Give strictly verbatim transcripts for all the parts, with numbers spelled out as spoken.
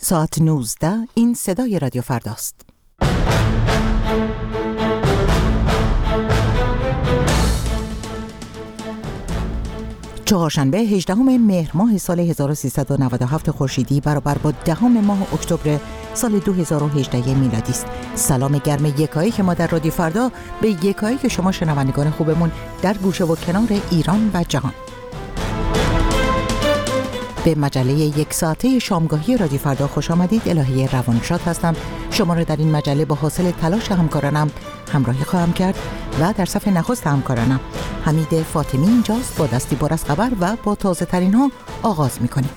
ساعت نوزده این صدای رادیو فرداست. چهارشنبه هجدهم مهر ماه سال هزار و سیصد و نود و هفت خورشیدی برابر با دهم ماه اکتبر سال دو هزار و هجده میلادی است. سلام گرم یکایی که ما در رادیو فردا به یکایی که شما شنوندگان خوبمون در گوشه و کنار ایران و جهان. به مجله یک ساعته شامگاهی رادیو فردا خوش آمدید. الهی روانشاد هستم. شما را در این مجله با حاصل تلاش همکارانم همراهی خواهم کرد و در صفحه نخست همکارانم حمید فاطمی اینجاست با دستی پر از خبر و با تازه ترین ها آغاز می‌کنیم.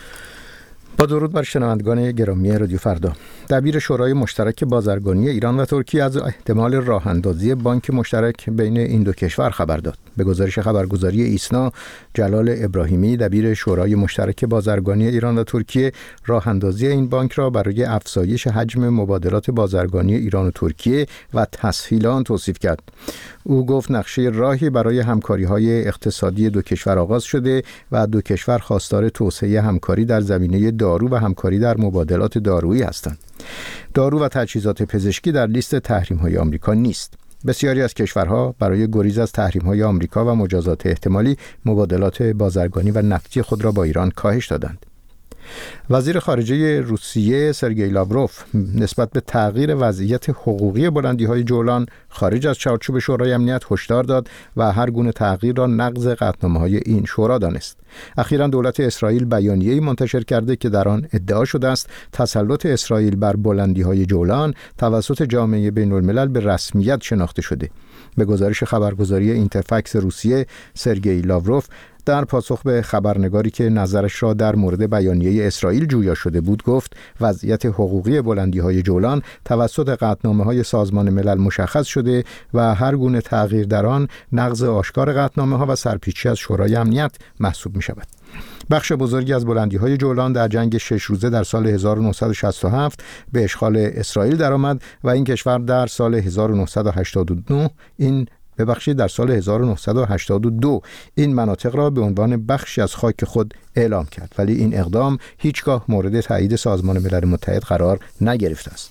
با درود بر شنوندگان گرامی رادیو فردا. دبیر شورای مشترک بازرگانی ایران و ترکیه از احتمال راه اندازی بانک مشترک بین این دو کشور خبر داد. به گزارش خبرگزاری ایسنا، جلال ابراهیمی دبیر شورای مشترک بازرگانی ایران و ترکیه راه اندازی این بانک را برای افزایش حجم مبادلات بازرگانی ایران و ترکیه و تسهیل آن توصیف کرد. او گفت نقشه راهی برای همکاری‌های اقتصادی دو کشور آغاز شده و دو کشور خواستار توسعه همکاری در زمینه دارو و همکاری در مبادلات دارویی هستند. دارو و تجهیزات پزشکی در لیست تحریم‌های آمریکا نیست. بسیاری از کشورها برای گریز از تحریم‌های آمریکا و مجازات احتمالی مبادلات بازرگانی و نفتی خود را با ایران کاهش دادند. وزیر خارجه روسیه سرگئی لاوروف نسبت به تغییر وضعیت حقوقی بلندی‌های جولان خارج از چارچوب شورای امنیت هشدار داد و هر گونه تغییر را نقض قطعنامه‌های این شورا دانست. اخیراً دولت اسرائیل بیانیه‌ای منتشر کرده که در آن ادعا شده است تسلط اسرائیل بر بلندی‌های جولان توسط جامعه بین‌الملل به رسمیت شناخته شده. به گزارش خبرگزاری اینترفکس روسیه، سرگئی لاوروف در پاسخ به خبرنگاری که نظرش را در مورد بیانیه اسرائیل جویا شده بود گفت وضعیت حقوقی بلندی‌های جولان توسط قطعنامه‌های سازمان ملل مشخص شده و هر گونه تغییر در آن نقض آشکار قطعنامه‌ها و سرپیچی از شورای امنیت محسوب می‌شود. بخش بزرگی از بلندی‌های جولان در جنگ شش روزه در سال هزار و نهصد و شصت و هفت به اشغال اسرائیل درآمد و این کشور در سال هزار و نهصد و هشتاد و نه این ببخشید در سال هزار و نهصد و هشتاد و دو این مناطق را به عنوان بخشی از خاک خود اعلام کرد، ولی این اقدام هیچگاه مورد تایید سازمان ملل متحد قرار نگرفته است.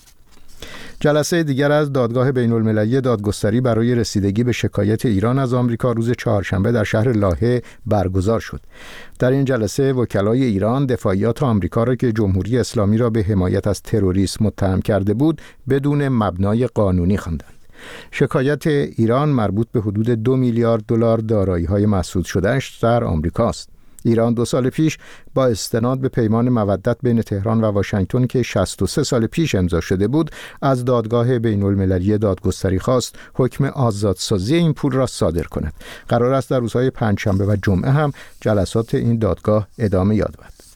جلسه دیگر از دادگاه بین‌المللی دادگستری برای رسیدگی به شکایت ایران از آمریکا روز چهارشنبه در شهر لاهه برگزار شد. در این جلسه وکلای ایران دفاعیات آمریکا را که جمهوری اسلامی را به حمایت از تروریسم متهم کرده بود بدون مبنای قانونی خواندند. شکایت ایران مربوط به حدود دو میلیارد دلار دارایی‌های مسدود شده‌اش در آمریکاست. ایران دو سال پیش با استناد به پیمان مودت بین تهران و واشنگتن که شصت و سه سال پیش امضا شده بود از دادگاه بین‌المللی دادگستری خواست حکم آزادسازی این پول را صادر کند. قرار است در روزهای پنجشنبه و جمعه هم جلسات این دادگاه ادامه یابد.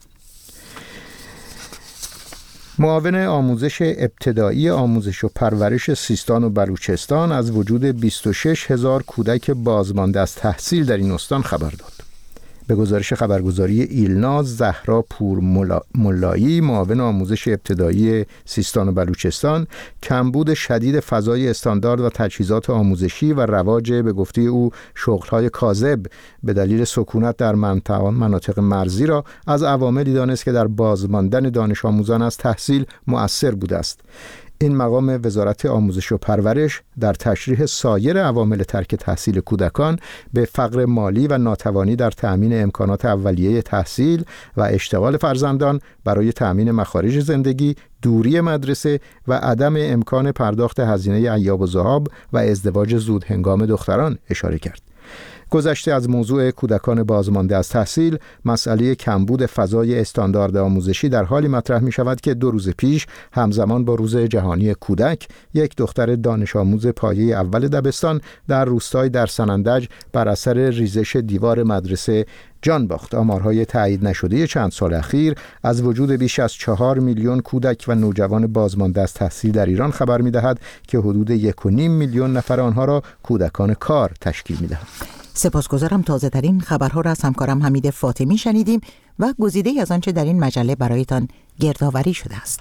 معاون آموزش ابتدایی آموزش و پرورش سیستان و بلوچستان از وجود بیست و شش هزار کودک بازمانده از تحصیل در این استان خبر داد. به گزارش خبرگزاری ایلنا، زهرا پور ملایی معاون آموزش ابتدایی سیستان و بلوچستان کمبود شدید فضای استاندارد و تجهیزات آموزشی و رواج به گفته او شغل‌های کاذب به دلیل سکونت در مناطق مرزی را از عواملی دانست که در بازماندن دانش آموزان از تحصیل مؤثر بوده است. این مقام وزارت آموزش و پرورش در تشریح سایر عوامل ترک تحصیل کودکان به فقر مالی و ناتوانی در تأمین امکانات اولیه تحصیل و اشتغال فرزندان برای تأمین مخارج زندگی، دوری مدرسه و عدم امکان پرداخت هزینه عیاب و ذهاب و ازدواج زود هنگام دختران اشاره کرد. گذشته از موضوع کودکان بازمانده از تحصیل، مسئله کمبود فضای استاندارد آموزشی در حالی مطرح می شود که دو روز پیش همزمان با روز جهانی کودک، یک دختر دانش آموز پایه اول دبستان در روستای درسنندج بر اثر ریزش دیوار مدرسه جان باخت. آمارهای تایید نشده چند سال اخیر از وجود بیش از چهار میلیون کودک و نوجوان بازمانده از تحصیل در ایران خبر می دهد که حدود یک و نیم میلیون نفر آنها را کودکان کار تشکیل می دهد. سپاسگزارم. تازه ترین خبرها را از همکارم حمید فاطمی شنیدیم و گزیده از آنچه در این مجله برایتان گردآوری شده است.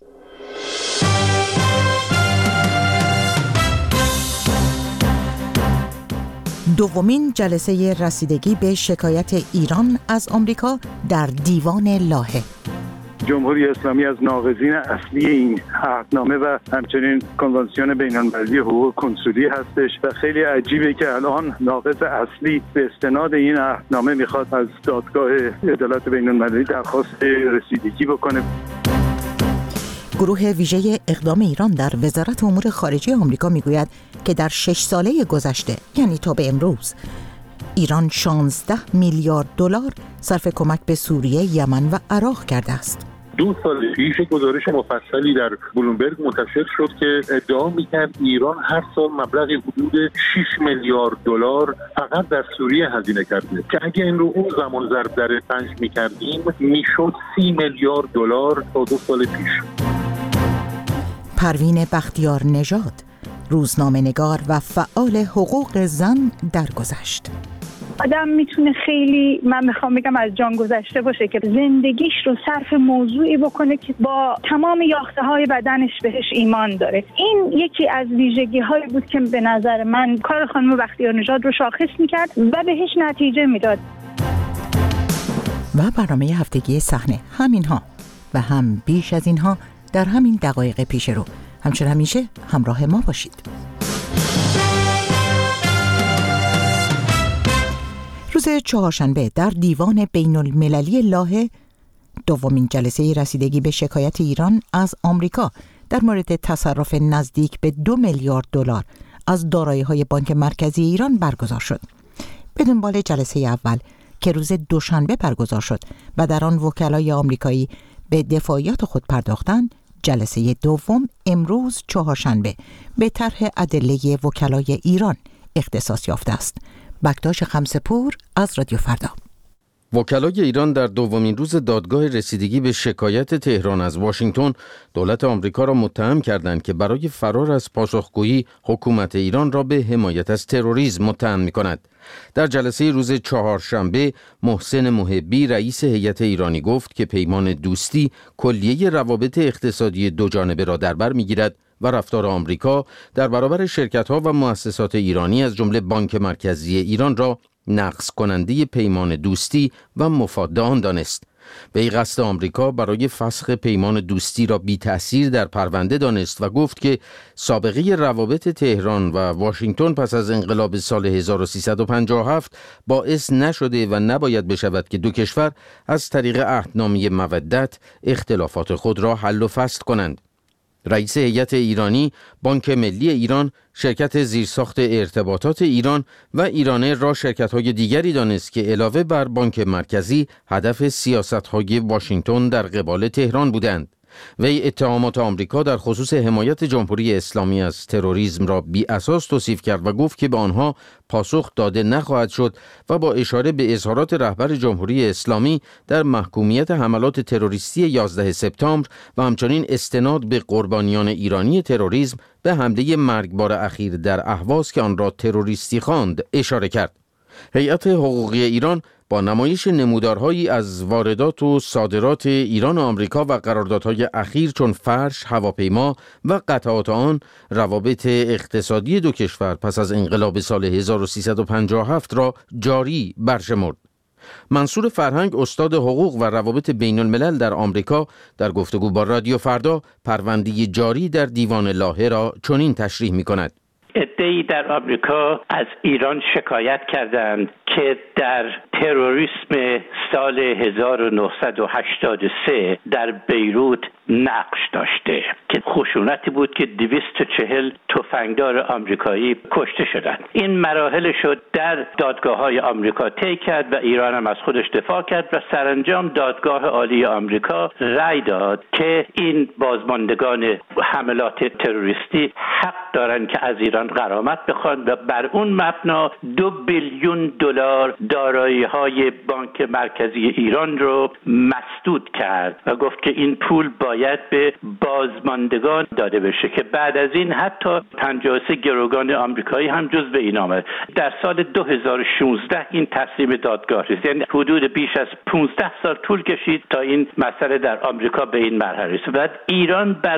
دومین جلسه رسیدگی به شکایت ایران از آمریکا در دیوان لاهه. جمهوری اسلامی از ناقضین اصلی این عهدنامه و همچنین کنوانسیون بین‌المللی حقوق کنسولی هستش و خیلی عجیبه که الان ناقض اصلی به استناد این عهدنامه میخواد از دادگاه عدالت بین‌المللی درخواست رسیدگی بکنه. گروه ویژه اقدام ایران در وزارت امور خارجه آمریکا میگوید که در شش ساله گذشته، یعنی تا به امروز، ایران شانزده میلیارد دلار صرف کمک به سوریه، یمن و عراق کرده است. دو سال پیش گزارش مفصلی در بلومبرگ منتشر شد که ادعا می‌کرد ایران هر سال مبلغ حدود شش میلیارد دلار فقط در سوریه هزینه کرده که اگه این رو اون زمان ضرب در پنج می‌کردیم میشد سی میلیارد دلار تا دو سال پیش. پروین بختیار نژاد، روزنامه‌نگار و فعال حقوق زن، درگذشت. آدم میتونه خیلی، من میخوام بگم از جان گذشته باشه که زندگیش رو صرف موضوعی بکنه که با تمام یافته‌های بدنش بهش ایمان داره. این یکی از ویژگی‌هایی بود که به نظر من کار خانم بختیار نژاد رو شاخص میکرد و بهش نتیجه میداد. و برنامه هفتگی صحنه همینها و هم بیش از اینها در همین دقایق پیش رو. همچنین همیشه همراه ما باشید. روز چهارشنبه در دیوان بین المللی لاهه دومین جلسه رسیدگی به شکایت ایران از آمریکا در مورد تصرف نزدیک به دو میلیارد دلار از دارایی‌های بانک مرکزی ایران برگزار شد. به دنبال جلسه اول که روز دوشنبه برگزار شد و در آن وکلای آمریکایی به دفاعیات خود پرداختند، جلسه دوم امروز چهارشنبه به طرح ادله وکلای ایران اختصاص یافته است. بکتاش خمسه‌پور از رادیو فردا. وکلای ایران در دومین روز دادگاه رسیدگی به شکایت تهران از واشنگتن دولت آمریکا را متهم کردند که برای فرار از پاسخگویی حکومت ایران را به حمایت از تروریسم متهم می‌کند. در جلسه روز چهارشنبه محسن محبی رئیس هیئت ایرانی گفت که پیمان دوستی کلیه روابط اقتصادی دوجانبه را در بر می‌گیرد و رفتار آمریکا در برابر شرکت‌ها و مؤسسات ایرانی از جمله بانک مرکزی ایران را نقض کننده پیمان دوستی و مفاد آن دانست. وی قصد آمریکا برای فسخ پیمان دوستی را بی تأثیر در پرونده دانست و گفت که سابقه روابط تهران و واشنگتن پس از انقلاب سال هزار و سیصد و پنجاه و هفت باعث نشده و نباید بشود که دو کشور از طریق عهدنامه مودت اختلافات خود را حل و فصل کنند. رئیس هیئت ایرانی، بانک ملی ایران، شرکت زیرساخت ارتباطات ایران و ایرانه را شرکت‌های دیگری دانست که علاوه بر بانک مرکزی هدف سیاست‌های واشنگتن در قبال تهران بودند. وی اتهامات آمریکا در خصوص حمایت جمهوری اسلامی از تروریسم را بی اساس توصیف کرد و گفت که به آنها پاسخ داده نخواهد شد و با اشاره به اظهارات رهبر جمهوری اسلامی در محکومیت حملات تروریستی یازده سپتامبر و همچنین استناد به قربانیان ایرانی تروریسم به حمله مرگبار اخیر در اهواز که آن را تروریستی خواند اشاره کرد. هیئت حقوقی ایران با نمایش نمودارهایی از واردات و صادرات ایران و آمریکا و قراردادهای اخیر چون فرش، هواپیما و قطعات آن، روابط اقتصادی دو کشور پس از انقلاب سال هزار و سیصد و پنجاه و هفت را جاری برشمرد. منصور فرهنگ، استاد حقوق و روابط بین الملل در آمریکا، در گفتگو با رادیو فردا پرونده جاری در دیوان لاهه را چنین تشریح می‌کند. عده‌ای در آمریکا از ایران شکایت کردند که در تروریسم سال هزار و نهصد و هشتاد و سه در بیروت نقش داشته که خشونتی بود که دویست و چهل تفنگدار آمریکایی کشته شدند. این مراحل شد در دادگاه‌های آمریکا طی کرد و ایران هم از خودش دفاع کرد و سرانجام دادگاه عالی آمریکا رأی داد که این بازماندگان حملات تروریستی حق دارند که از ایران غرامت بخوان و بر اون مبنا دو بیلیون دلار دارایی‌های بانک مرکزی ایران رو مسدود کرد و گفت که این پول با باید به بازماندگان داده بشه که بعد از این حتی پنجاه و سه گروگان آمریکایی هم جزو این آمد. در سال دو هزار و شانزده این تصمیم دادگاه رسید، یعنی حدود بیش از پانزده سال طول کشید تا این مسئله در آمریکا به این مرحله رسید. بعد ایران بر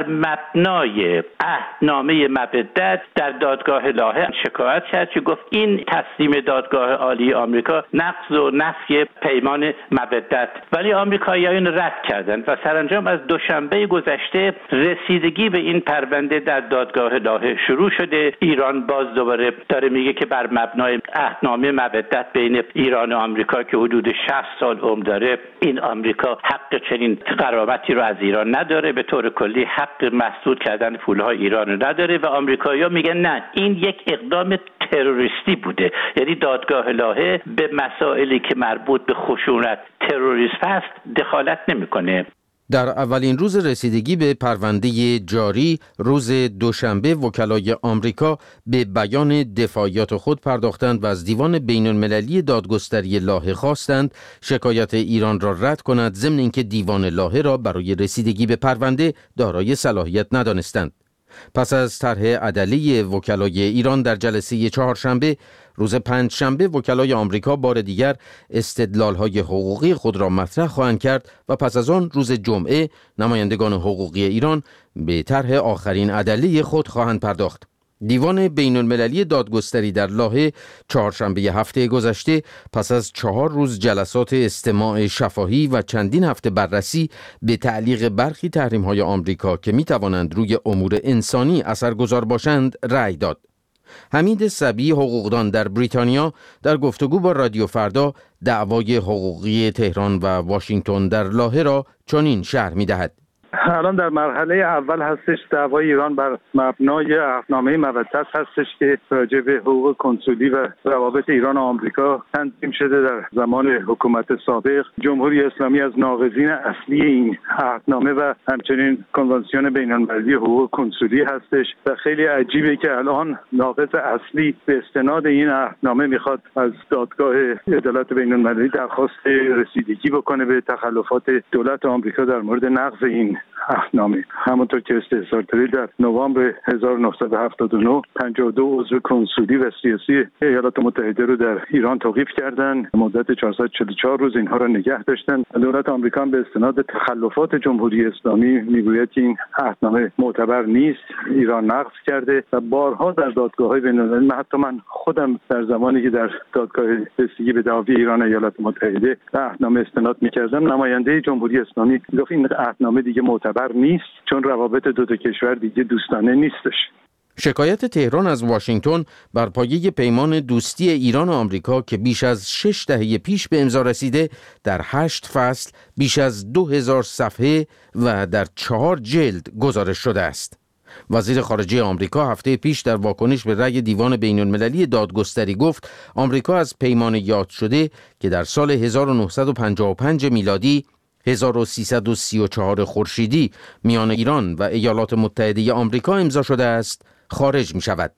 مبنای عهدنامه مودت در دادگاه لاهه شکایت کرد که گفت این تصمیم دادگاه عالی آمریکا نقض و نفی پیمان مودت، ولی آمریکاییان رد کردند و سرانجام از دوشنبه گذشته رسیدگی به این پرونده در دادگاه لاهه شروع شده. ایران باز دوباره داره میگه که بر مبنای عهدنامه مودت بین ایران و آمریکا که حدود شصت سال عمر داره، این آمریکا حق چنین غرامتی رو از ایران نداره، به طور کلی حق مسدود کردن پولهای ایران رو نداره و آمریکایی‌ها میگن نه، این یک اقدام تروریستی بوده. یعنی دادگاه لاهه به مسائلی که مربوط به خشونت تروریسم است دخالت نمیکنه. در اولین روز رسیدگی به پرونده جاری روز دوشنبه وکلای آمریکا به بیان دفاعیات خود پرداختند و از دیوان بین المللی دادگستری لاهه خواستند شکایت ایران را رد کند، ضمن اینکه دیوان لاهه را برای رسیدگی به پرونده دارای صلاحیت ندانستند. پس از طرح عدلی وکلای ایران در جلسه چهارشنبه، روز پنجشنبه وکلای آمریکا بار دیگر استدلال‌های حقوقی خود را مطرح خواهند کرد و پس از آن روز جمعه نمایندگان حقوقی ایران به طرح آخرین عدلی خود خواهند پرداخت. دیوان بین المللی دادگستری در لاهه چهارشنبه هفته گذشته پس از چهار روز جلسات استماع شفاهی و چندین هفته بررسی به تعلیق برخی تحریم‌های آمریکا که می‌توانند روی امور انسانی اثرگذار باشند رأی داد. حمید صبی حقوقدان در بریتانیا در گفتگو با رادیو فردا دعوای حقوقی تهران و واشنگتن در لاهه را چنین شرح می‌دهد. الان در مرحله اول هستش دعوای ایران بر مبنای عهدنامه مودت هستش که راجع به حقوق کنسولی و روابط ایران و آمریکا تنظیم شده در زمان حکومت سابق. جمهوری اسلامی از ناقضین اصلی این عهدنامه و همچنین کنوانسیون بین‌المللی حقوق کنسولی هستش و خیلی عجیبه که الان ناقض اصلی به استناد این عهدنامه میخواد از دادگاه عدالت بین‌المللی درخواست رسیدگی بکنه به تخلفات دولت آمریکا در مورد نقض این عهدنامه. همونطور که استحضارتری در نوامبر هزار و نهصد و هفتاد و نه پنجاه و دو عضو کنسولی و سیاسی ایالات متحده رو در ایران توقیف کردند. مدت چهارصد و چهل و چهار روز اینها را نگه داشتند. دولت آمریکا به استناد تخلفات جمهوری اسلامی میگوید که این عهدنامه معتبر نیست، ایران نقض کرده و بارها در دادگاه‌های بین‌المللی، حتی من خودم در زمانی که در دادگاه رسیدگی به دعوی ایران و ایالات متحده به عهدنامه استناد می‌کردم، نماینده جمهوری اسلامی گفت این عهدنامه دیگه معتبر نیست چون روابط دو تا کشور دیگه دوستانه نیستش. شکایت تهران از واشنگتن بر پایه پیمان دوستی ایران و آمریکا که بیش از شش دهه پیش به امضا رسیده در هشت فصل بیش از دو هزار صفحه و در چهار جلد گزارش شده است. وزیر خارجه آمریکا هفته پیش در واکنش به رأی دیوان بین المللی دادگستری گفت آمریکا از پیمان یاد شده که در سال هزار و نهصد و پنجاه و پنج میلادی هزار و سیصد و سی و چهار خورشیدی میان ایران و ایالات متحده آمریکا امضا شده است خارج می شود.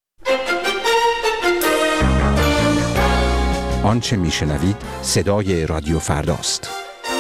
آنچه می شنوید صدای رادیو فرداست.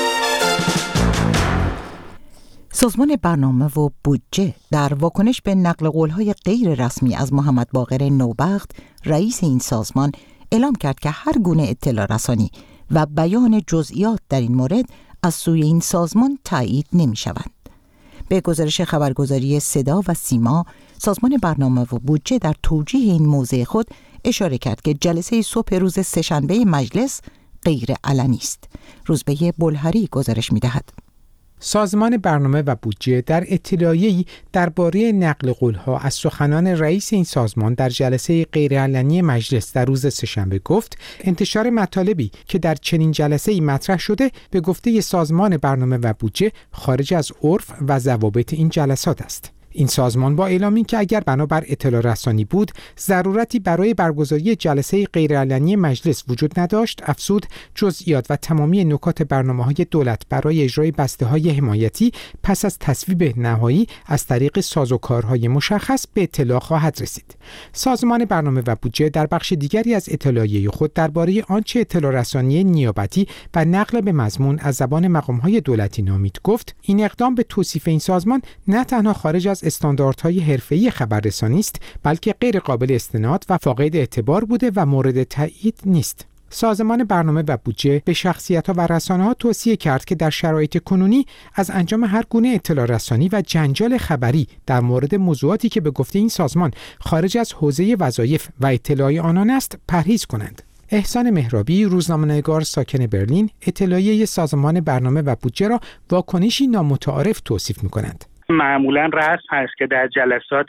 سازمان برنامه و بودجه در واکنش به نقل قول‌های غیر رسمی از محمد باقر نوبخت رئیس این سازمان اعلام کرد که هر گونه اطلاع رسانی و بیان جزئیات در این مورد از سوی این سازمان تایید نمی شوند. به گزارش خبرگزاری صدا و سیما، سازمان برنامه و بودجه در توجیه این موضع خود اشاره کرد که جلسه صبح روز سه‌شنبه مجلس غیر علنی است. روزبه بلهری گزارش می دهد. سازمان برنامه و بودجه در اطلاعیه‌ای درباره نقل قول‌ها از سخنان رئیس این سازمان در جلسه غیرعلنی مجلس در روز سه‌شنبه گفت انتشار مطالبی که در چنین جلسه‌ای مطرح شده به گفته سازمان برنامه و بودجه خارج از عرف و ضوابط این جلسات است. این سازمان با اعلام این که اگر بنابر اطلاع رسانی بود ضرورتی برای برگزاری جلسه غیرعلنی مجلس وجود نداشت، افزود جزئیات و تمامی نکات برنامه‌های دولت برای اجرای بسته‌های حمایتی پس از تصویب نهایی از طریق سازوکارهای مشخص به اطلاع خواهد رسید. سازمان برنامه و بودجه در بخش دیگری از اطلاعیه خود درباره آنچه اطلاع رسانی نیابتی و نقل به مضمون از زبان مقام‌های دولتی نامید گفت این اقدام به توصیف این سازمان نه تنها خارج از استانداردهای حرفه‌ای خبررسانی است، بلکه غیر قابل استناد و فاقد اعتبار بوده و مورد تایید نیست. سازمان برنامه و بودجه به شخصیت‌ها و رسانه‌ها توصیه کرد که در شرایط کنونی از انجام هر گونه اطلاع رسانی و جنجال خبری در مورد موضوعاتی که به گفته این سازمان خارج از حوزه وظایف و اطلاع آنان است پرهیز کنند. احسان مهرابی، روزنامه‌نگار ساکن برلین، اطلاعیه سازمان برنامه و بودجه را واکنشی نامتعارف توصیف می‌کنند. معمولاً رسم هست که در جلسات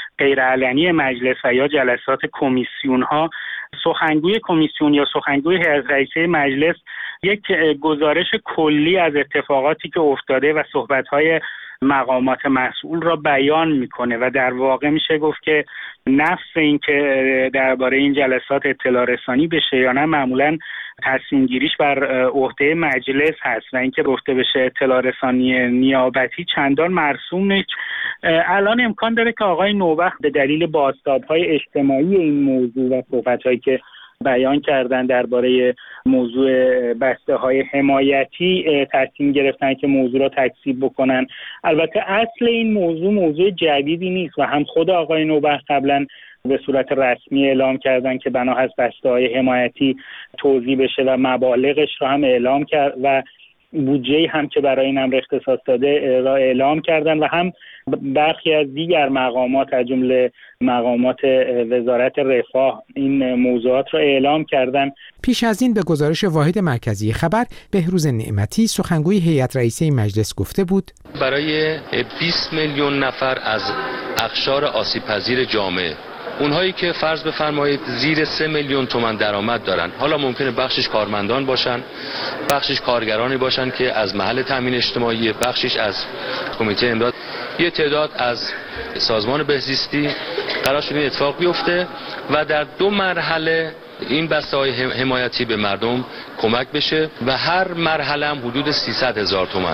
غیرعلنی مجلس و یا جلسات کمیسیون‌ها سخنگوی کمیسیون یا سخنگوی هیئت رئیسه مجلس یک گزارش کلی از اتفاقاتی که افتاده و صحبت‌های مقامات مسئول را بیان میکنه و در واقع میشه گفت که نفس این که درباره این جلسات اطلاع رسانی بشه یا نه معمولاً تصمیم گیریش بر عهده مجلس هست و اینکه گفته بشه اطلاع رسانی نیابتی چندان مرسوم نیست. الان امکان داره که آقای نوبخت به دلیل بازتاب‌های اجتماعی این موضوع و صحبت‌هایی که بیان کردن درباره موضوع بسته‌های حمایتی تصمیم گرفتن که موضوع را تکذیب بکنن. البته اصل این موضوع موضوع جدیدی نیست و هم خود آقای نوبخت قبلا به صورت رسمی اعلام کردن که بنا هست بسته‌های حمایتی توزیع بشه و مبالغش را هم اعلام کرد و بودجه هم که برای این امر اختصاص داده را اعلام کردن و هم برخی از دیگر مقامات از جمله مقامات وزارت رفاه این موضوعات را اعلام کردن. پیش از این به گزارش واحد مرکزی خبر بهروز نعمتی سخنگوی هیئت رئیسه مجلس گفته بود برای بیست میلیون نفر از اقشار آسیب‌پذیر جامعه، اونهایی که فرض بفرمایید زیر سه میلیون تومان درآمد دارن، حالا ممکنه بخشش کارمندان باشن، بخشش کارگرانی باشن که از محل تامین اجتماعی، بخشش از کمیته امداد، یه تعداد از سازمان بهزیستی قرار شده این اتفاق بیفته و در دو مرحله این بسته‌های حمایتی به مردم کمک بشه و هر مرحله هم حدود سیصد هزار تومان.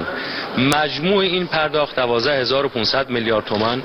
مجموع این پرداخت دوازده هزار و پانصد میلیارد تومان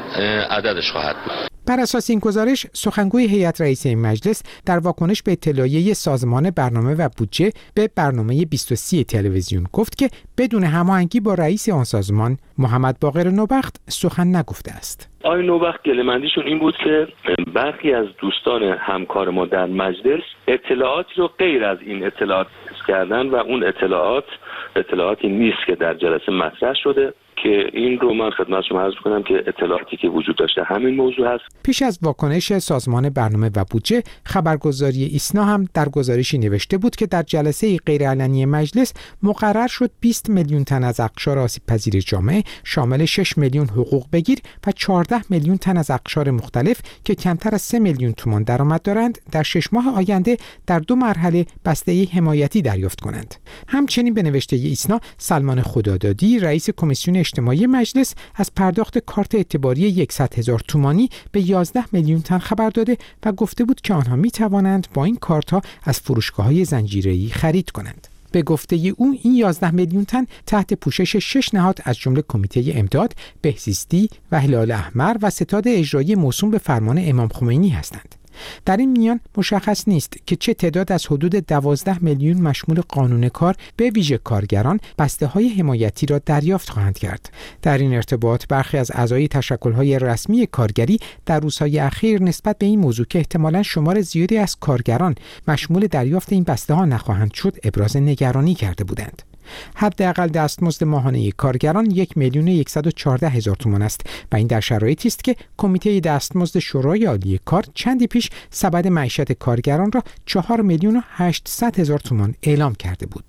عددش خواهد بود. بر اساس این گزارش سخنگوی هیئت رئیسه مجلس در واکنش به اطلاعیه سازمان برنامه و بودجه به برنامه بیست و سه تلویزیون گفت که بدون هماهنگی با رئیس آن سازمان محمد باقر نوبخت سخن نگفته است. آقای نوبخت گله‌مندیشون این بود که برخی از دوستان همکار ما در مجلس اطلاعاتی رو غیر از این اطلاعات کردن و اون اطلاعات اطلاعاتی نیست که در جلسه مطرح شده که این رو من خدمت شما عرض کنم که اطلاعاتی که وجود داشته همین موضوع هست. پیش از واکنش سازمان برنامه و بودجه، خبرگزاری ایسنا هم در گزارشی نوشته بود که در جلسه غیرعلنی مجلس مقرر شد بیست میلیون تن از اقشار آسیب‌پذیر جامعه شامل شش میلیون حقوق بگیر و چهارده میلیون تن از اقشار مختلف که کمتر از سه میلیون تومان درآمد دارند در شش ماه آینده در دو مرحله بسته حمایتی دریافت کنند. همچنین به نوشته ایسنا سلمان خدادادی رئیس کمیسیون اجتماعی مجلس از پرداخت کارت اعتباری صد هزار تومانی به یازده میلیون تن خبر داده و گفته بود که آنها می توانند با این کارت‌ها از فروشگاه‌های زنجیره‌ای خرید کنند. به گفته او این یازده میلیون تن تحت پوشش شش نهاد از جمله کمیته امداد، بهزیستی و هلال احمر و ستاد اجرایی موسوم به فرمان امام خمینی هستند. در این میان مشخص نیست که چه تعداد از حدود دوازده میلیون مشمول قانون کار به ویژه کارگران بسته‌های حمایتی را دریافت خواهند کرد. در این ارتباط برخی از اعضای تشکل‌های رسمی کارگری در روزهای اخیر نسبت به این موضوع که احتمالاً شمار زیادی از کارگران مشمول دریافت این بسته‌ها نخواهند شد ابراز نگرانی کرده بودند. حداقل دستمزد ماهانه کارگران یک میلیون و صد و چهارده هزار تومان است و این در شرایطی است که کمیته دستمزد شورای عالی کار چندی پیش سبد معیشت کارگران را چهار میلیون و هشتصد هزار تومان اعلام کرده بود.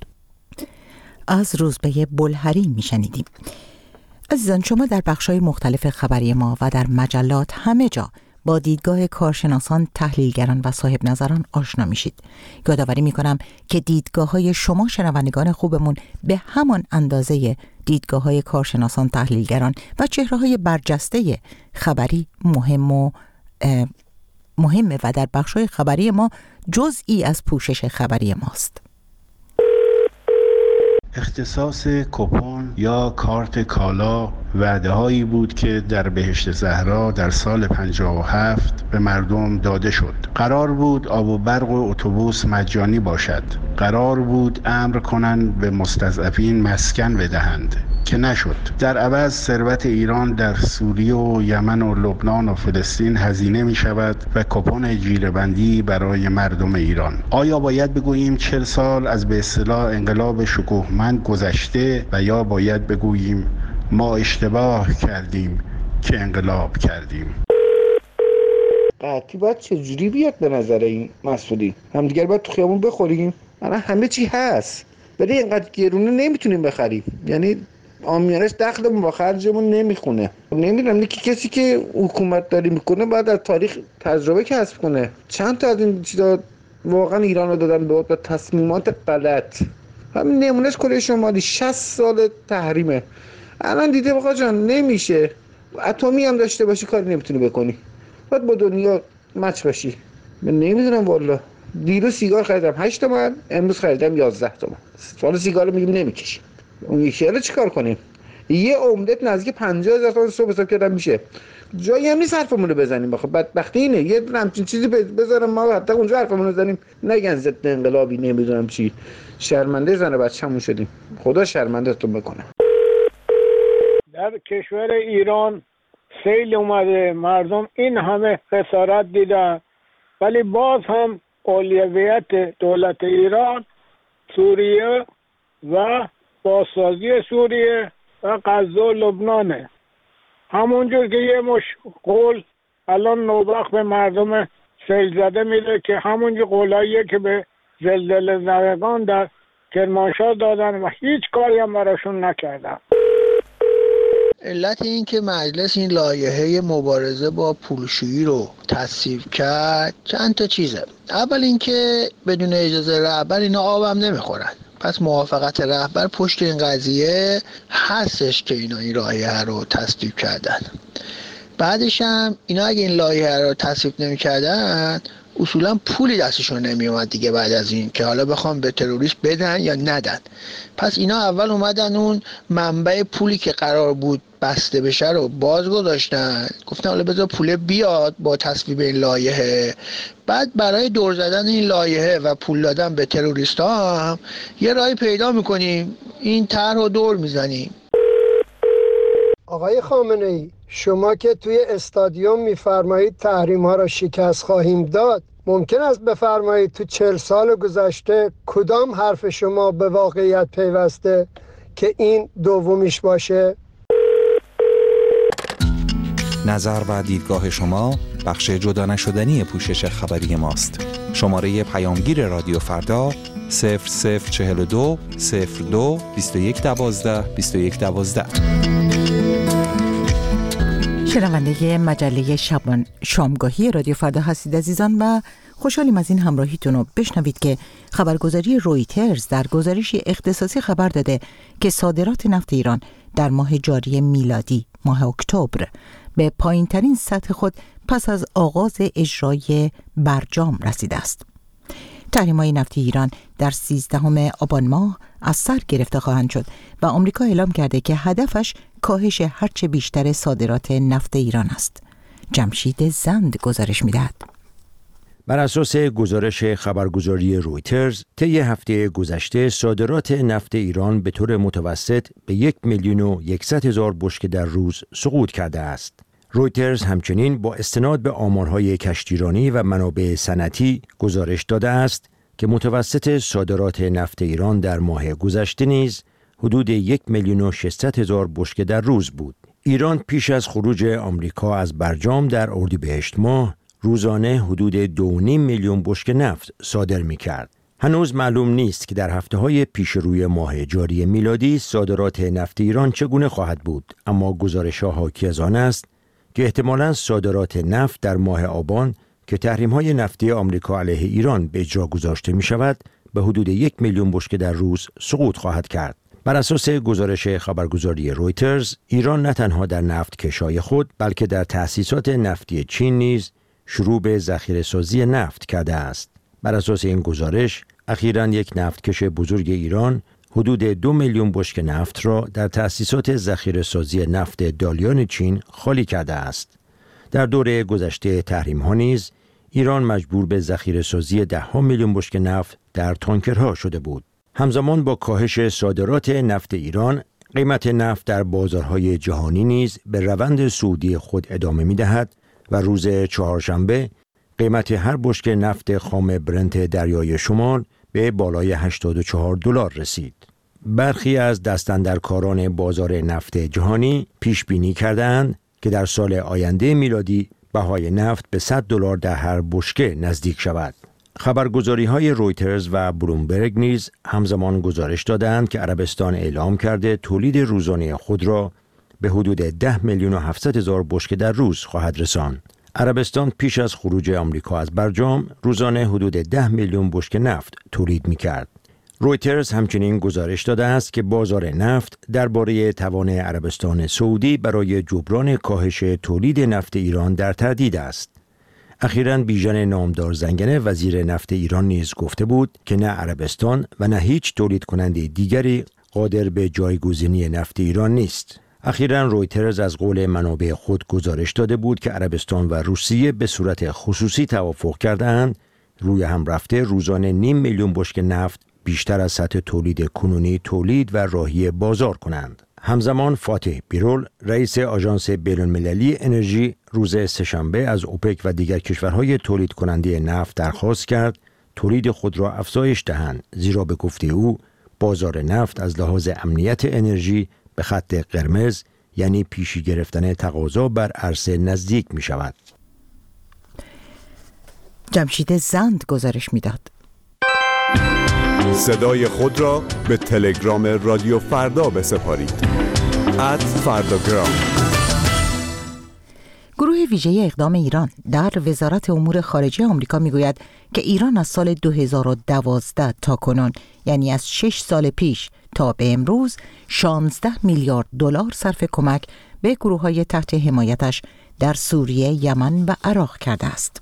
از روزبه بلهری میشنیدیم. عزیزان، شما در بخش‌های مختلف خبری ما و در مجلات همه جا با دیدگاه کارشناسان، تحلیلگران و صاحب نظران آشنا میشید. یادآوری میکنم که دیدگاه‌های شما شنوندگان خوبمون به همان اندازه دیدگاه‌های کارشناسان، تحلیلگران و چهره‌های برجسته خبری مهم و مهمه و در بخش‌های خبری ما جزئی از پوشش خبری ماست. اختصاص کوپن یا کارت کالا وعده هایی بود که در بهشت زهرا در سال پنجاه و هفت به مردم داده شد. قرار بود آب و برق و اتوبوس مجانی باشد. قرار بود امر کنند به مستضعفین مسکن بدهند که نشد. در عوض ثروت ایران در سوریه و یمن و لبنان و فلسطین هزینه می شود و کوپن جیره‌بندی برای مردم ایران. آیا باید بگوییم چهل سال از به اصطلاح انقلاب شکوهمند گذشته و یا باید بگوییم ما اشتباه کردیم که انقلاب کردیم؟ قطعی باید چجوری بیاد به نظر این مسئولی؟ همدیگر باید تو خیابون بخوریم؟ الان همه چی هست ولی اینقدر گرونه نمیتونیم بخریم. یعنی آمیانش دخلمون با خرجمون نمیخونه. نمیدونم که کسی که حکومت داری میکنه باید از تاریخ تجربه کسب کنه. چند تا از این چیزا واقعا ایران رو دادن به تصمیمات غلط. همین نمونهش کره شمالی شصت سال تحریمه. الان دیده بخوا جان نمیشه. اتمی هم داشته باشی کاری نمیتونی بکنی. باید با دنیا مچ باشی. من نمیدونم والله. دیروز سیگار خریدم هشت تومن، امروز خریدم یازده تومن. سال سیگار میگیم نمیکشیم. اون یکی رو چیکار کنیم؟ یه عمدت نزدیک پنجاه هزار تومان صبح حساب کردم میشه. جایی هم نیست حرفمون رو بزنیم. بخوام بدبختی اینه یه همچین چیزی بذارم ما حتی اونجا حرفمون رو بزنیم نگن ضد انقلابی نمیدونم چی. شرمنده زن بچه‌مون شدیم. خدا شرمندهتون بکنه. در کشور ایران سیل اومده، مردم این همه خسارت دیدن ولی باز هم اولویت دولت ایران سوریه و بازسازی سوریه و غزه و لبنانه. همونجور که یه مش قول الان نوبخت به مردم سیل زده میده که همونجور قولاییه که به زلزله زدگان در کرمانشاه دادن و هیچ کاری هم براشون نکردن. علت این که مجلس این لایحه مبارزه با پولشویی رو تصویب کرد چند تا چیزه. اول اینکه بدون اجازه رهبر اینا آبم نمیخورن. پس موافقت رهبر پشت این قضیه هستش که اینا این لایحه رو تصویب کردن. بعدش هم اینا اگه این لایحه رو تصویب نمی‌کردن اصولا پولی دستشون نمی اومد دیگه بعد از این که حالا بخوام به تروریست بدن یا ندن. پس اینا اول اومدن اون منبع پولی که قرار بود بسته بشه رو باز گذاشتن، گفتن حالا بذار پول بیاد با تصویب این لایحه، بعد برای دور زدن این لایحه و پول دادن به تروریست ها هم یه راهی پیدا میکنیم، این طرح رو دور میزنیم. آقای خامنه‌ای، شما که توی استادیوم میفرمایید تحریم ها را شکست خواهیم داد، ممکن است بفرمایید تو چهل سال گذشته کدام حرف شما به واقعیت پیوسته که این دومیش باشه؟ نظر و دیدگاه شما بخش جدا نشدنی پوشش خبری ماست. شماره پیامگیر رادیو فردا صفر صفر چهل و دو صفر دو بیست و یک دوازده بیست و یک دوازده. شنونده مجله شبان شامگاهی رادیو فردا هستید عزیزان و خوشحالیم از این همراهیتون رو. بشنوید که خبرگزاری رویترز در گزارشی اختصاصی خبر داده که صادرات نفت ایران در ماه جاری میلادی ماه اکتبر به پایین ترین سطح خود پس از آغاز اجرای برجام رسیده است. تحریم‌های نفتی ایران در سیزدهم آبان ماه از سر گرفته خواهند شد و آمریکا اعلام کرده که هدفش کاهش هرچه بیشتر صادرات نفت ایران است. جمشید زند گزارش می‌دهد. بر اساس گزارش خبرگزاری رویترز، طی هفته گذشته صادرات نفت ایران به طور متوسط به یک میلیون و یکصد هزار بشکه در روز سقوط کرده است. رویترز همچنین با استناد به آمارهای کشتیرانی و منابع صنعتی گزارش داده است که متوسط صادرات نفت ایران در ماه گذشته نیز حدود یک میلیون و ششصد هزار بشکه در روز بود. ایران پیش از خروج آمریکا از برجام در اردیبهشت ماه روزانه حدود دو و نیم میلیون بشکه نفت صادر می‌کرد. هنوز معلوم نیست که در هفته‌های پیش روی ماه جاری میلادی صادرات نفت ایران چگونه خواهد بود، اما گزارش‌ها حاکی از آن است که احتمالاً صادرات نفت در ماه آبان که تحریم‌های نفتی آمریکا علیه ایران به اجرا گذاشته می‌شود، به حدود یک میلیون بشکه در روز سقوط خواهد کرد. بر اساس گزارش خبرگزاری رویترز، ایران نه تنها در نفت کشای خود بلکه در تأسیسات نفتی چین نیز شروع به ذخیره سازی نفت کرده است. بر اساس این گزارش، اخیراً یک نفتکش بزرگ ایران حدود دو میلیون بشکه نفت را در تأسیسات ذخیره سازی نفت دالیان چین خالی کرده است. در دوره گذشته تحریم ها نیز ایران مجبور به ذخیره سازی ده ها میلیون بشکه نفت در تانکرها شده بود. همزمان با کاهش صادرات نفت ایران، قیمت نفت در بازارهای جهانی نیز به روند صعودی خود ادامه می دهد و روز چهارشنبه قیمت هر بشکه نفت خام برنت دریای شمال به بالای هشتاد و چهار دلار رسید. برخی از دستاندرکاران بازار نفت جهانی پیش بینی کردند که در سال آینده میلادی بهای نفت به صد دلار در هر بشکه نزدیک شود. خبرگزاری‌های رویترز و بلومبرگ نیز همزمان گزارش دادند که عربستان اعلام کرده تولید روزانه خود را به حدود ده میلیون و هفتصد هزار بشکه در روز خواهد رساند. عربستان پیش از خروج آمریکا از برجام روزانه حدود ده میلیون بشکه نفت تولید می‌کرد. رویترز همچنین گزارش داده است که بازار نفت درباره توان عربستان سعودی برای جبران کاهش تولید نفت ایران در تردید است. اخیراً بیژن نامدار زنگنه وزیر نفت ایران نیز گفته بود که نه عربستان و نه هیچ تولید کننده دیگری قادر به جایگزینی نفت ایران نیست. اخیراً رویترز از قول منابع خود گزارش داده بود که عربستان و روسیه به صورت خصوصی توافق کردند روی هم رفته روزانه نیم میلیون بشکه نفت بیشتر از سطح تولید کنونی تولید و راهی بازار کنند. همزمان فاتح بیرول رئیس آژانس بین‌المللی انرژی روز سه‌شنبه از اوپک و دیگر کشورهای تولید کننده نفت درخواست کرد تولید خود را افزایش دهند، زیرا به گفته او بازار نفت از لحاظ امنیت انرژی به خط قرمز، یعنی پیشی گرفتن تقاضا بر عرصه نزدیک می شود. جمشید زند گزارش می داد. صدای خود را به تلگرام رادیو فردا بسپارید. ات فرداگرام. گروه ویژه اقدام ایران در وزارت امور خارجه آمریکا میگوید که ایران از سال دو هزار و دوازده تا کنون، یعنی از شش سال پیش تا به امروز، شانزده میلیارد دلار صرف کمک به گروه‌های تحت حمایتش در سوریه، یمن و عراق کرده است.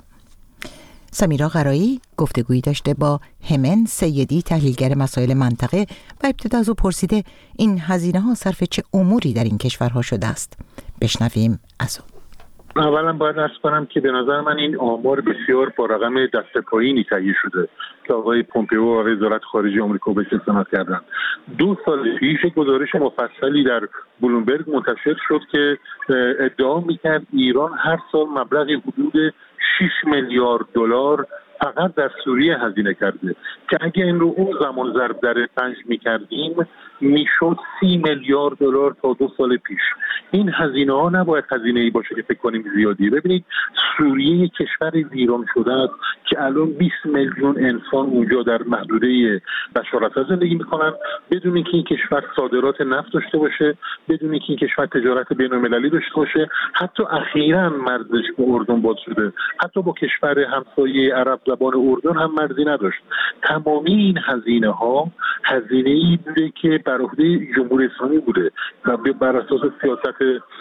سمیرا قرایی گفتگویی داشته با همن سیدی، تحلیلگر مسائل منطقه، و ابتدا از او پرسیده این هزینه ها صرف چه اموری در این کشورها شده است. بشنویم از او. اولا باید عرض کنم که به نظر من این آمار بسیار با رقم دست پایینی تهیه شده که آقای پومپئو و وزارت خارجه آمریکا به استناد کردن. دو سال پیش گزارش مفصلی در بلومبرگ منتشر شد که ادعا میکرد ایران هر سال مبلغی حدود شش میلیارد دلار فقط در سوریه هزینه کرده که اگه این رو اون زمان ضرب در پنج میکردیم میشد سی میلیارد دلار تا دو سال پیش. این هزینه ها نباید هزینه ای باشه که فکر کنیم زیادیه. ببینید سوریه یک کشور ویران شده است که الان بیست میلیون انسان اونجا در محدوده بشار اسد زندگی میکنن بدون اینکه این کشور صادرات نفت داشته باشه، بدون اینکه این کشور تجارت بین‌المللی داشته باشه. حتی اخیراً مرزش با اردن باز شده، حتی با کشور همسایه عرب زبان اردن هم مرزی نداشت. تمامی این هزینه ها هزینه ای بوده که بر عهده جمهوری اسلامی بوده و بر اساس سیاست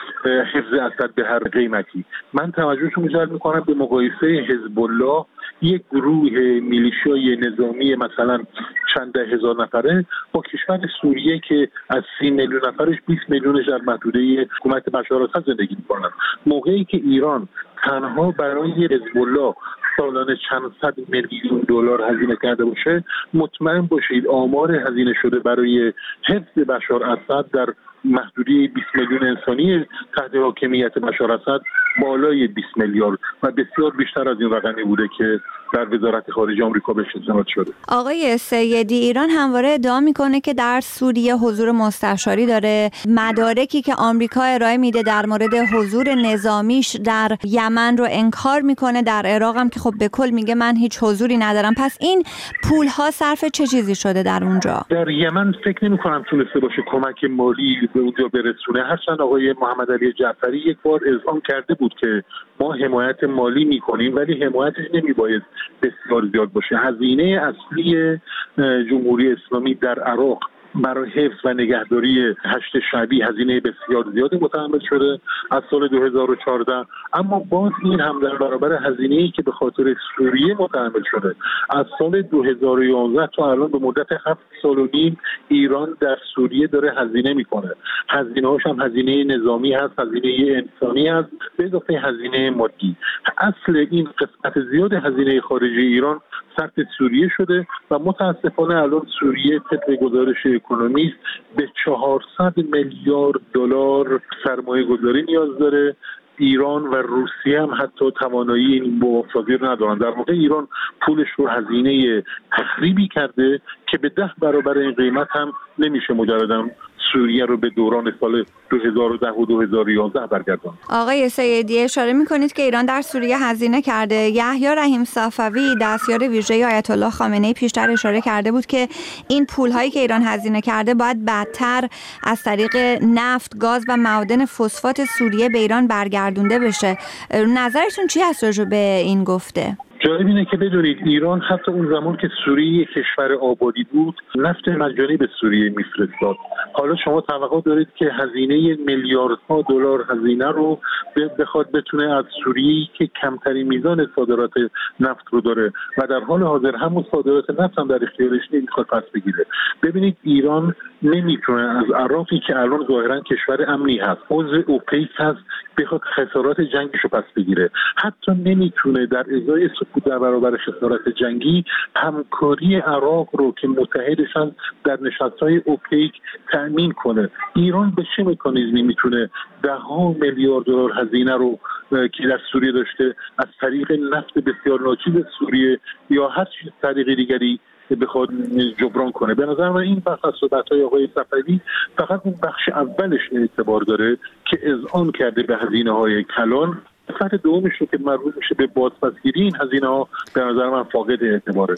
حفظ اسد به هر قیمتی. من توجهتون جلب میکنم به مقایسه حزب الله، یک گروه میلیشیای نظامی مثلا چند ده هزار نفره، با کشور سوریه که از سی میلیون نفرش بیست میلیونش در محدوده حکومت بشار اسد زندگی میکنن. موقعی که ایران تنها برای حزب الله سالانه چند صد میلیون دلار هزینه کرده باشه، مطمئن باشید آمار هزینه شده برای حفظ بشار اسد در محدوده بیست میلیون انسانی تحت حاکمیت بشار اسد بالای بیست میلیارد و بسیار بیشتر از این رقمی بوده که در وزارت خارجه آمریکا بهش استناد شده. آقای سیدی، ایران همواره ادعا میکنه که در سوریه حضور مستشاری داره. مدارکی که آمریکا ارائه میده در مورد حضور نظامیش در یمن رو انکار میکنه، در عراق هم که خب به کل میگه من هیچ حضوری ندارم. پس این پول ها صرف چه چیزی شده در اونجا؟ در یمن فکر نمی کنم تونسته باشه کمک مالی به اونجا برسونه. هرچند آقای محمد علی جعفری یک بار اعلام کرده بود که ما حمایت مالی میکنیم ولی حمایتش نمیباید بسیار زیاد باشه. هزینه اصلی جمهوری اسلامی در عراق برای حفظ و نگهداری هشت شعبی هزینه بسیار زیادی متحمل شده از سال دو هزار و چهارده، اما باز این هم در برابر هزینه‌ای که به خاطر سوریه متحمل شده. از سال دو هزار و یازده تا الان به مدت هفت سال و نیم ایران در سوریه داره هزینه میکنه. هزینه‌هاش هم هزینه نظامی هست، هزینه انسانی هست، به اضافه هزینه مادی. اصل این قسمت زیاد هزینه خارجی ایران صرف سوریه شده و متاسفانه الان سوریه طبق گزارش اکونومیست به چهارصد میلیارد دلار سرمایه گذاری نیاز داره. ایران و روسیه هم حتی توانایی این موافقی رو ندارن. در واقع ایران پولش رو هزینه تخریبی کرده که به ده برابر این قیمت هم نمیشه مجردم سوریه رو به دوران سال دو هزار و ده و دو هزار و یازده برگردان. آقای سیدی اشاره میکنید که ایران در سوریه هزینه کرده. یحیی رحیم صفوی دستیار ویژه آیت الله خامنه‌ای پیشتر اشاره کرده بود که این پولهایی که ایران هزینه کرده باید بعدتر از طریق نفت، گاز و معادن فسفات سوریه به ایران برگردونده بشه. نظرتون چی هست راجع به این گفته؟ جالب اینه که بدونید ایران حتی اون زمان که سوریه کشور آبادی بود نفت مجانی به سوریه میفرستاد. حالا شما توقع دارید که هزینه میلیاردها دلار هزینه رو بخواد بتونه از سوریه که کمترین میزان صادرات نفت رو داره و در حال حاضر همون صادرات نفت هم در اختیارش نمیخواد پس بگیره. ببینید ایران نمیتونه از عراقی که الان ظاهرا کشور امنی هست، عضو اوپک هست، بخواد خسارات جنگیشو پس بگیره. حتی نمیتونه در ازای سکوت در برابر خسارات جنگی همکاری عراق رو که متحدشن در نشست‌های اوپک تأمین کنه. ایران به چه مکانیزمی میتونه ده ها میلیارد دلار هزینه رو که در سوریه داشته از طریق نفت بسیار ناچیز سوریه یا هر چیز طریق دیگری بخواد جبران کنه؟ به نظر من این بحث از صحبت‌های آقای صفوی فقط اون بخش اولش اعتبار داره که اذعان کرده به هزینه‌های کلان. قسمت دومش رو که مربوط میشه به بازپسگیری این هزینه‌ها به نظر من فاقد اعتباره.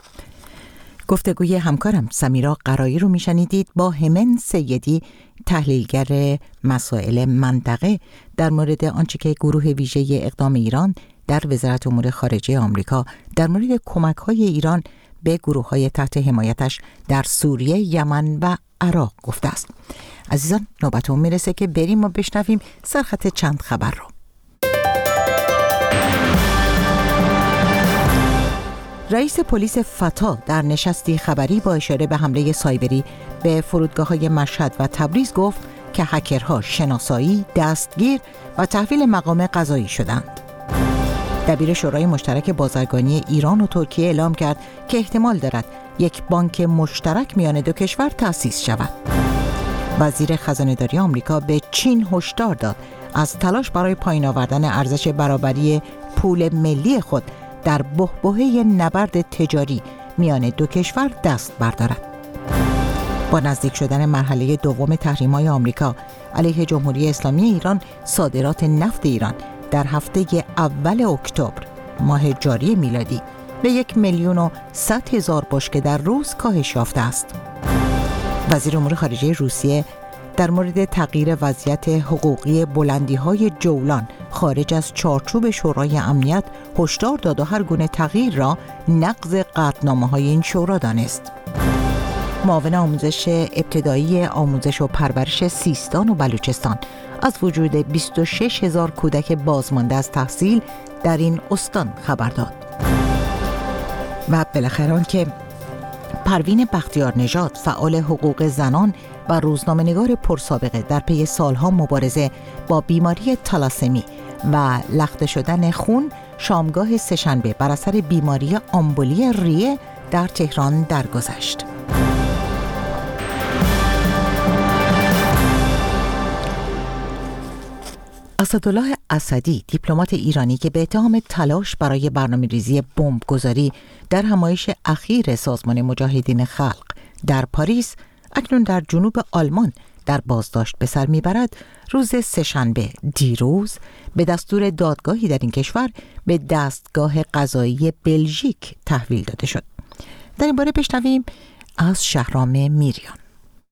گفتگوی همکارم سمیرا قرایی رو میشنیدید با همن سیدی، تحلیلگر مسائل منطقه، در مورد آنچه که گروه ویژه اقدام ایران در وزارت امور خارجه آمریکا در مورد کمک‌های ایران به گروه‌های تحت حمایتش در سوریه، یمن و عراق گفته است. عزیزان نوبت اون میرسه که بریم و بشنویم سرخط چند خبر رو. رئیس پلیس فتا در نشستی خبری با اشاره به حمله سایبری به فرودگاه‌های مشهد و تبریز گفت که هکرها شناسایی، دستگیر و تحویل مقام قضایی شدند. دبیر شورای مشترک بازرگانی ایران و ترکیه اعلام کرد که احتمال دارد یک بانک مشترک میان دو کشور تأسیس شود. وزیر خزانه‌داری آمریکا به چین هشدار داد از تلاش برای پایین آوردن ارزش برابری پول ملی خود در بحبوحه نبرد تجاری میان دو کشور دست بردارد. با نزدیک شدن مرحله دوم تحریم‌های آمریکا علیه جمهوری اسلامی ایران، صادرات نفت ایران در هفته اول اکتبر ماه جاری میلادی به یک میلیون و صد هزار بشکه در روز کاهش یافته است. وزیر امور خارجه روسیه در مورد تغییر وضعیت حقوقی بلندی‌های جولان خارج از چارچوب شورای امنیت هشدار داد و هر گونه تغییر را نقض قطعنامه‌های این شورا دانست. معاون آموزش ابتدایی آموزش و پرورش سیستان و بلوچستان از وجود بیست و شش هزار کودک بازمانده از تحصیل در این استان خبر داد. و بالاخره آنکه پروین بختیار نژاد، فعال حقوق زنان و روزنامه‌نگار پرسابقه، در پی سالها مبارزه با بیماری تالاسمی و لخته شدن خون، شامگاه سه‌شنبه بر اثر بیماری آمبولی ریه در تهران درگذشت. اسدالله اسدی، دیپلمات ایرانی که به اتهام تلاش برای برنامه‌ریزی بمبگذاری در همایش اخیر سازمان مجاهدین خلق در پاریس، اکنون در جنوب آلمان در بازداشت به سر میبرد، روز سه‌شنبه دیروز به دستور دادگاهی در این کشور به دستگاه قضایی بلژیک تحویل داده شد. در این باره بشنویم از شهرام میریان.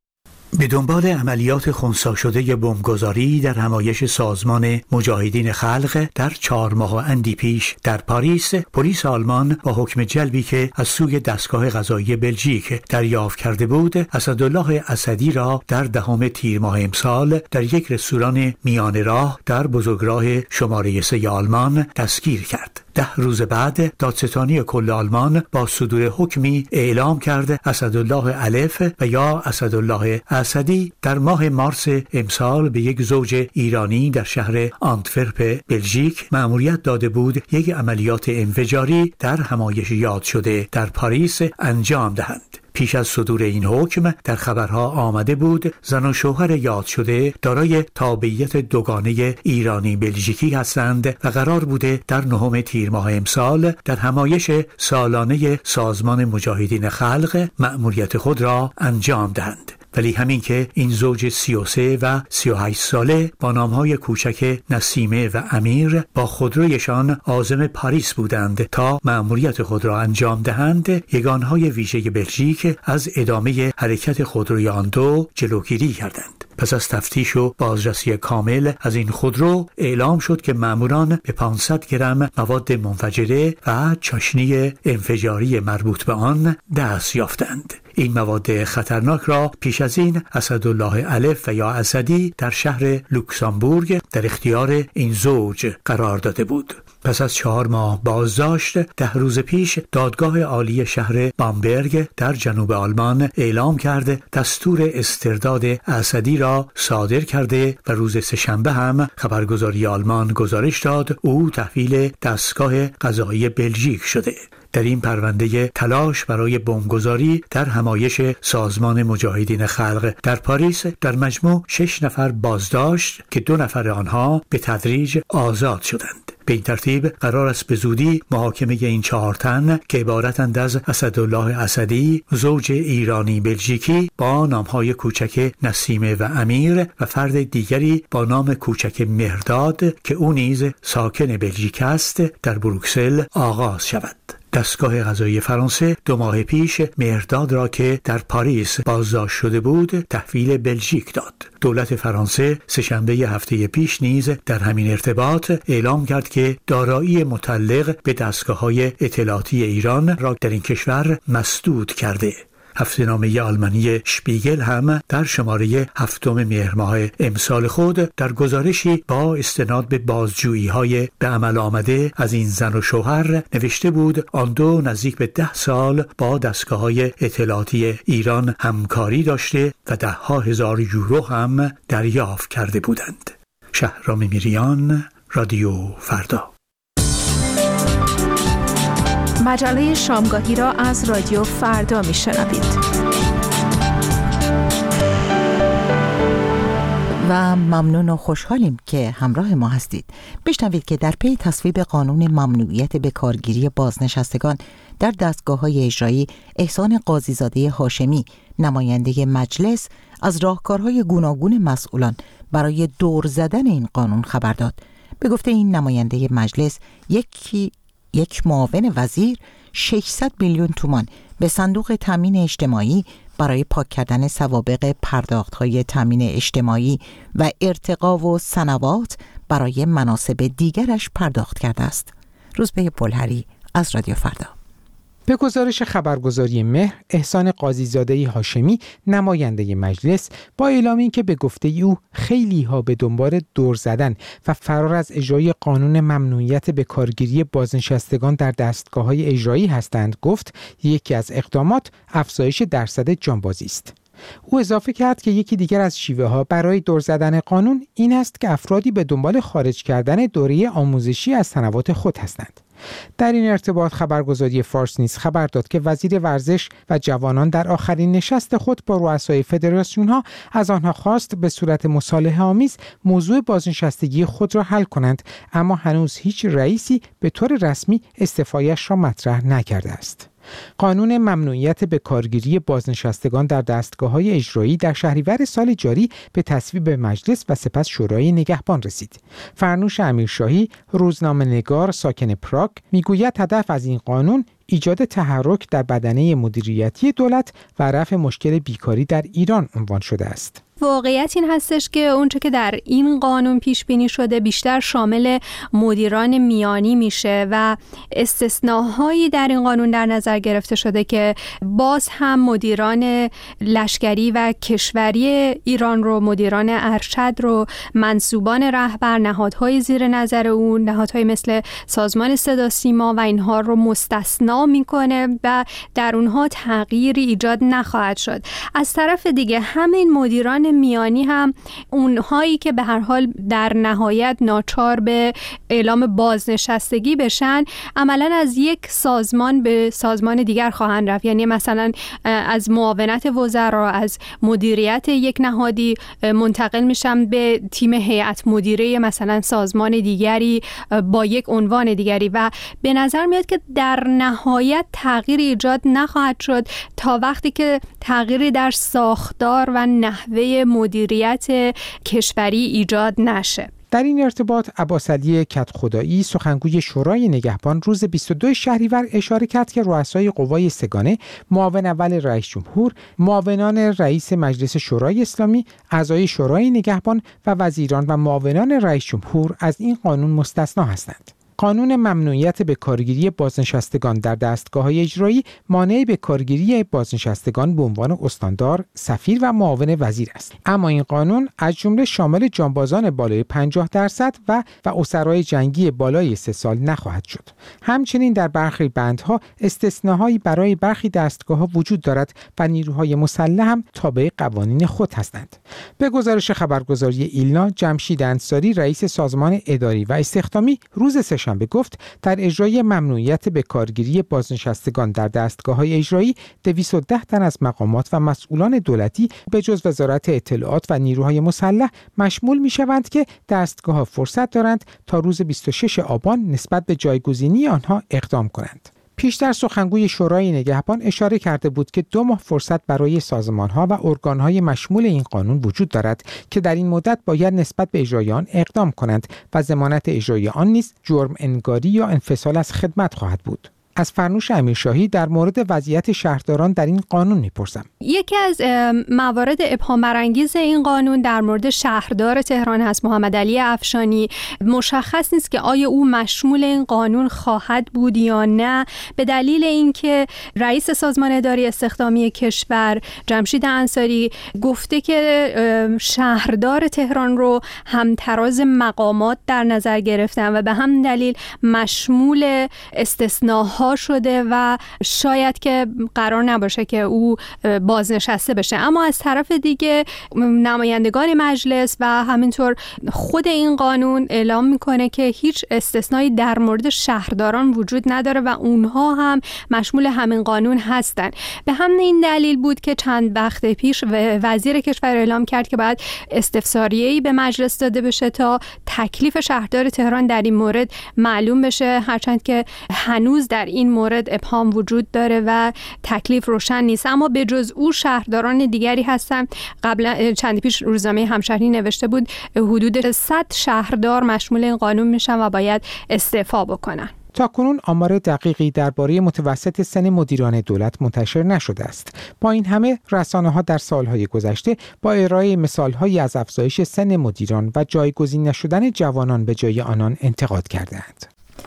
به دنبال عملیات خنثی شده بمبگذاری در همایش سازمان مجاهدین خلق در چهار ماه اندی پیش در پاریس، پلیس آلمان با حکم جلبی که از سوی دستگاه قضایی بلژیک دریافت کرده بود، اسدالله اسدی را در دهم تیر ماه امسال در یک رستوران میان راه در بزرگراه شماره سه آلمان دستگیر کرد. ده روز بعد دادستانی کل آلمان با صدور حکمی اعلام کرد اسدالله الف و یا اسدالله اسدی در ماه مارس امسال به یک زوج ایرانی در شهر آنتورپ بلژیک مأموریت داده بود یک عملیات انفجاری در همایش یاد شده در پاریس انجام دهند. پیش از صدور این حکم در خبرها آمده بود زن و شوهر یاد شده دارای تابعیت دوگانه ایرانی بلژیکی هستند و قرار بوده در نهم تیر ماه امسال در همایش سالانه سازمان مجاهدین خلق مأموریت خود را انجام دهند. ولی همین که این زوج سی و سه و سی و هشت ساله با نامهای کوچک نسیمه و امیر با خودرویشان عازم پاریس بودند تا مأموریت خود را انجام دهند، یگانهای ویژه بلژیک از ادامه حرکت خودروی آن دو جلوگیری کردند. پس از تفتیش و بازرسی کامل از این خودرو اعلام شد که ماموران به پانصد گرم مواد منفجره و چاشنی انفجاری مربوط به آن دست یافتند. این مواد خطرناک را پیش از این اسدالله الف و یا اسدی در شهر لوکزامبورگ در اختیار این زوج قرار داده بود. پس از چهار ماه بازداشت، ده روز پیش دادگاه عالی شهر بامبرگ در جنوب آلمان اعلام کرد دستور استرداد اسدی را صادر کرده و روز سه‌شنبه هم خبرگزاری آلمان گزارش داد او تحویل دستگاه قضایی بلژیک شده. در این پرونده تلاش برای بمبگذاری در همایش سازمان مجاهدین خلق در پاریس در مجموع شش نفر بازداشت که دو نفر آنها به تدریج آزاد شدند. به این ترتیب قرار است به زودی محاکمه این چهار تن که عبارتند از اسدالله اسدی، زوج ایرانی بلژیکی با نامهای کوچک نسیمه و امیر و فرد دیگری با نام کوچک مهرداد که او نیز ساکن بلژیک است در بروکسل آغاز شود. دستگاه قضایی فرانسه دو ماه پیش مهرداد را که در پاریس بازداشت شده بود تحویل بلژیک داد. دولت فرانسه سه‌شنبه هفته پیش نیز در همین ارتباط اعلام کرد که دارایی متعلق به دستگاه‌های اطلاعاتی ایران را در این کشور مسدود کرده. هفته‌نامه آلمانی شپیگل هم در شماره هفتم مهر ماه امسال خود در گزارشی با استناد به بازجویی‌های به عمل آمده از این زن و شوهر نوشته بود آن دو نزدیک به ده سال با دستگاه‌های اطلاعاتی ایران همکاری داشته و ده ها هزار یورو هم دریافت کرده بودند. شهرام میریان، رادیو فردا. مجله شامگاهی را از رادیو فردا میشنوید. و ممنون و خوشحالیم که همراه ما هستید. بشنوید که در پی تصویب قانون ممنوعیت بکارگیری بازنشستگان در دستگاه‌های اجرایی، احسان قاضیزاده هاشمی، نماینده مجلس، از راهکارهای گوناگون مسئولان برای دور زدن این قانون خبر داد. به گفته این نماینده مجلس، یکی یک معاون وزیر ششصد میلیون تومان به صندوق تامین اجتماعی برای پاک کردن سوابق پرداخت‌های تامین اجتماعی و ارتقا و سنوات برای مناصب دیگرش پرداخت کرده است. روزبه پلهری از رادیو فردا. به گزارش خبرگزاری مهر، احسان قاضیزاده هاشمی، نماینده مجلس، با اعلام اینکه به گفته او خیلی ها به دنبال دور زدن و فرار از اجرای قانون ممنوعیت به کارگیری بازنشستگان در دستگاه‌های اجرایی هستند، گفت یکی از اقدامات افزایش درصد جانبازی است. او اضافه کرد که یکی دیگر از شیوه ها برای دور زدن قانون این است که افرادی به دنبال خارج کردن دوره آموزشی از سنوات خود هستند. در این ارتباط خبرگزاری فارس نیز خبر داد که وزیر ورزش و جوانان در آخرین نشست خود با رؤسای فدراسیون ها از آنها خواست به صورت مصالحه آمیز موضوع بازنشستگی خود را حل کنند، اما هنوز هیچ رئیسی به طور رسمی استعفایش را مطرح نکرده است. قانون ممنوعیت به کارگیری بازنشستگان در دستگاه‌های اجرایی در شهریور سال جاری به تصویب مجلس و سپس شورای نگهبان رسید. فرنوش امیرشاهی، روزنامه‌نگار ساکن پراگ، میگوید هدف از این قانون ایجاد تحرک در بدنه مدیریتی دولت و رفع مشکل بیکاری در ایران عنوان شده است. واقعیت این هستش که اونچه که در این قانون پیش بینی شده بیشتر شامل مدیران میانی میشه و استثناهایی در این قانون در نظر گرفته شده که باز هم مدیران لشکری و کشوری ایران رو، مدیران ارشد رو، منصوبان رهبر، نهادهای زیر نظر اون، نهادهای مثل سازمان صدا سیما و اینها رو مستثنا میکنه و در اونها تغییری ایجاد نخواهد شد. از طرف دیگه همین مدیران میانی هم اونهایی که به هر حال در نهایت ناچار به اعلام بازنشستگی بشن عملاً از یک سازمان به سازمان دیگر خواهند رفت. یعنی مثلا از معاونت وزرا، از مدیریت یک نهادی منتقل میشن به تیم هیئت مدیره مثلا سازمان دیگری با یک عنوان دیگری و به نظر میاد که در نهایت تغییر ایجاد نخواهد شد تا وقتی که تغییری در ساختار و نحوه مدیریت کشوری ایجاد نشه. در این ارتباط عباسعلی کدخدایی سخنگوی شورای نگهبان روز بیست و دوم شهریور اشاره کرد که رؤسای قوای سگانه، معاون اول رئیس جمهور، معاونان رئیس مجلس شورای اسلامی، اعضای شورای نگهبان و وزیران و معاونان رئیس جمهور از این قانون مستثنا هستند. قانون ممنوعیت به کارگیری بازنشستگان در دستگاه‌های اجرایی مانع به کارگیری بازنشستگان به عنوان استاندار، سفیر و معاون وزیر است. اما این قانون از جمله شامل جانبازان بالای پنجاه درصد و و اسرای جنگی بالای سه سال نخواهد شد. همچنین در برخی بندها استثناهایی برای برخی دستگاه‌ها وجود دارد و نیروهای مسلح هم تابع قوانین خود هستند. به گزارش خبرگزاری ایلنا، جمشید انصاری رئیس سازمان اداری و استخدامی روز سه به گفت در اجرای ممنوعیت به کارگیری بازنشستگان در دستگاه‌های اجرایی دویست و ده تن از مقامات و مسئولان دولتی به جز وزارت اطلاعات و نیروهای مسلح مشمول می‌شوند که دستگاه‌ها فرصت دارند تا روز بیست و شش آبان نسبت به جایگزینی آنها اقدام کنند. پیشتر سخنگوی شورای نگهبان اشاره کرده بود که دو ماه فرصت برای سازمان‌ها و ارگان‌های مشمول این قانون وجود دارد که در این مدت باید نسبت به اجرای آن اقدام کنند و ضمانت اجرای آن نیز جرم انگاری یا انفصال از خدمت خواهد بود. از فرنوش امیرشاهی در مورد وضعیت شهرداران در این قانون میپرسم. یکی از موارد ابهام برانگیز این قانون در مورد شهردار تهران هست، محمد علی افشانی. مشخص نیست که آیا او مشمول این قانون خواهد بود یا نه، به دلیل اینکه رئیس سازمان اداری استخدامی کشور جمشید انصاری گفته که شهردار تهران رو همتراز مقامات در نظر گرفتن و به همین دلیل مشمول استثناها شده و شاید که قرار نباشه که او بازنشسته بشه. اما از طرف دیگه نمایندگان مجلس و همینطور خود این قانون اعلام میکنه که هیچ استثنایی در مورد شهرداران وجود نداره و اونها هم مشمول همین قانون هستن. به همین دلیل بود که چند وقت پیش وزیر کشور اعلام کرد که باید استفساریه‌ای به مجلس داده بشه تا تکلیف شهردار تهران در این مورد معلوم بشه، هرچند که هنوز در این مورد ابهام وجود داره و تکلیف روشن نیست. اما به جز او شهرداران دیگری هستن. قبلا چند پیش روزنامه همشهری نوشته بود حدود صد شهردار مشمول این قانون میشن و باید استعفا بکنن. تاکنون آمار دقیقی درباره متوسط سن مدیران دولت منتشر نشده است. با این همه رسانه‌ها در سالهای گذشته با ارائه مثال‌هایی از افزایش سن مدیران و جایگزین نشدن جوانان به جای آنان انتقاد کرده‌اند.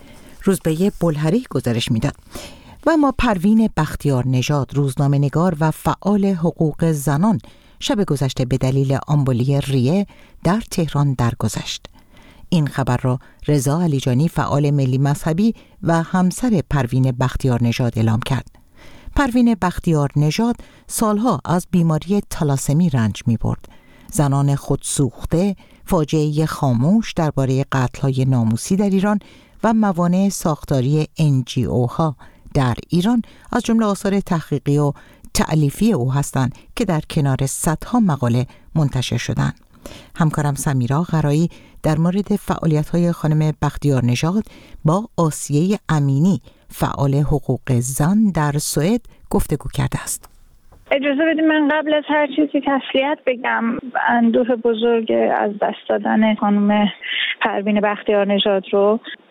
روزبه بلهری گزارش میداد. و ما پروین بختیار نژاد، روزنامه‌نگار و فعال حقوق زنان، شب گذشته به دلیل آمبولی ریه در تهران درگذشت. این خبر را رضا علیجانی، فعال ملی مذهبی و همسر پروین بختیار نژاد اعلام کرد. پروین بختیار نژاد سالها از بیماری تالاسمی رنج می برد. زنان خودسوخته، فاجعه خاموش درباره قتل‌های ناموسی در ایران و موانع ساختاری ان جی او ها در ایران از جمله آثار تحقیقی و تألیفی او هستند که در کنار صدها مقاله منتشر شدند. همکارم سمیرا غرایی در مورد فعالیت‌های خانم بختیار نژاد با آسیه امینی، فعال حقوق زن در سوئد، گفتگو کرده است. اجازه بدید من قبل از هر چیزی تسلیت بگم. اندوه بزرگ از دست دادن خانم پروین بختیار نژاد رو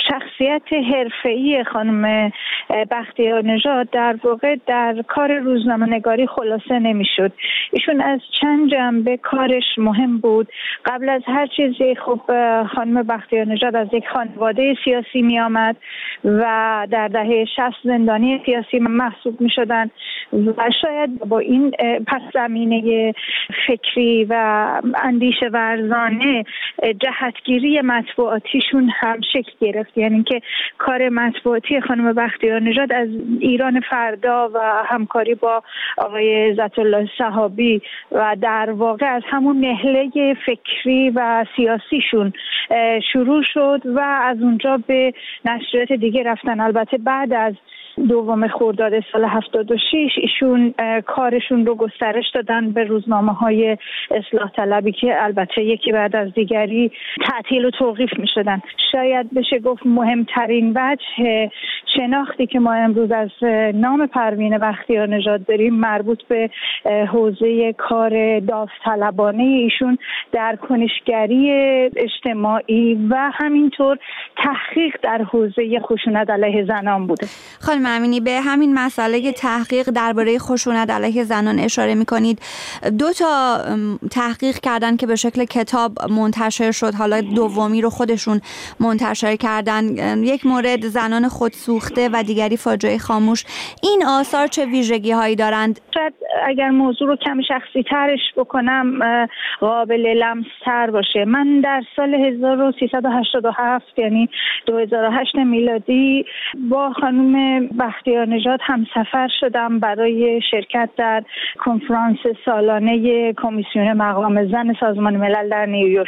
شخصیت حرفه‌ای خانم بختیار نژاد در واقع در کار روزنامه‌نگاری خلاصه نمی‌شد. ایشون از چند جنبه کارش مهم بود. قبل از هر چیزی خب خانم بختیار نژاد از یک خانواده سیاسی می‌آمد و در دهه شصت زندانی سیاسی محسوب می‌شدند و شاید با این پس زمینه فکری و اندیشه ورزانه جهتگیری مطبوعاتیشون هم شکل گرفت. یعنی که کار مطبوعاتی خانم بختیار نژاد از ایران فردا و همکاری با آقای عزت الله صحابی و در واقع از همون نهله فکری و سیاسیشون شروع شد و از اونجا به نشریات دیگه رفتن. البته بعد از دوم خرداد سال هفتاد و شش ایشون کارشون رو گسترش دادن به روزنامه‌های اصلاح طلبی که البته یکی بعد از دیگری تعطیل و توقیف می‌شدن. شاید بشه گفت مهمترین وجه شناختی که ما امروز از نام پروین بختیار نژاد داریم مربوط به حوزه کار داوطلبانه ایشون در کنشگری اجتماعی و همینطور تحقیق در حوزه خشونت علیه زنان بوده. خانم امینی، به همین مسئله تحقیق درباره خشونت علیه زنان اشاره می‌کنید. دو تا تحقیق کردن که به شکل کتاب منتشر شد، حالا دومی رو خودشون منتشر کردن. یک مورد زنان خودسوخته و دیگری فاجعه خاموش. این آثار چه ویژگی‌هایی دارند؟ شاید اگر موضوع رو کمی شخصی ترش بکنم قابل لمس‌تر باشه. من در سال هزار و سیصد و هشتاد و هفت یعنی دو هزار و هشت میلادی با خانم بختیار نژاد همسفر شدم برای شرکت در کنفرانس سالانه کمیسیون مقام زن سازمان ملل در نیویورک.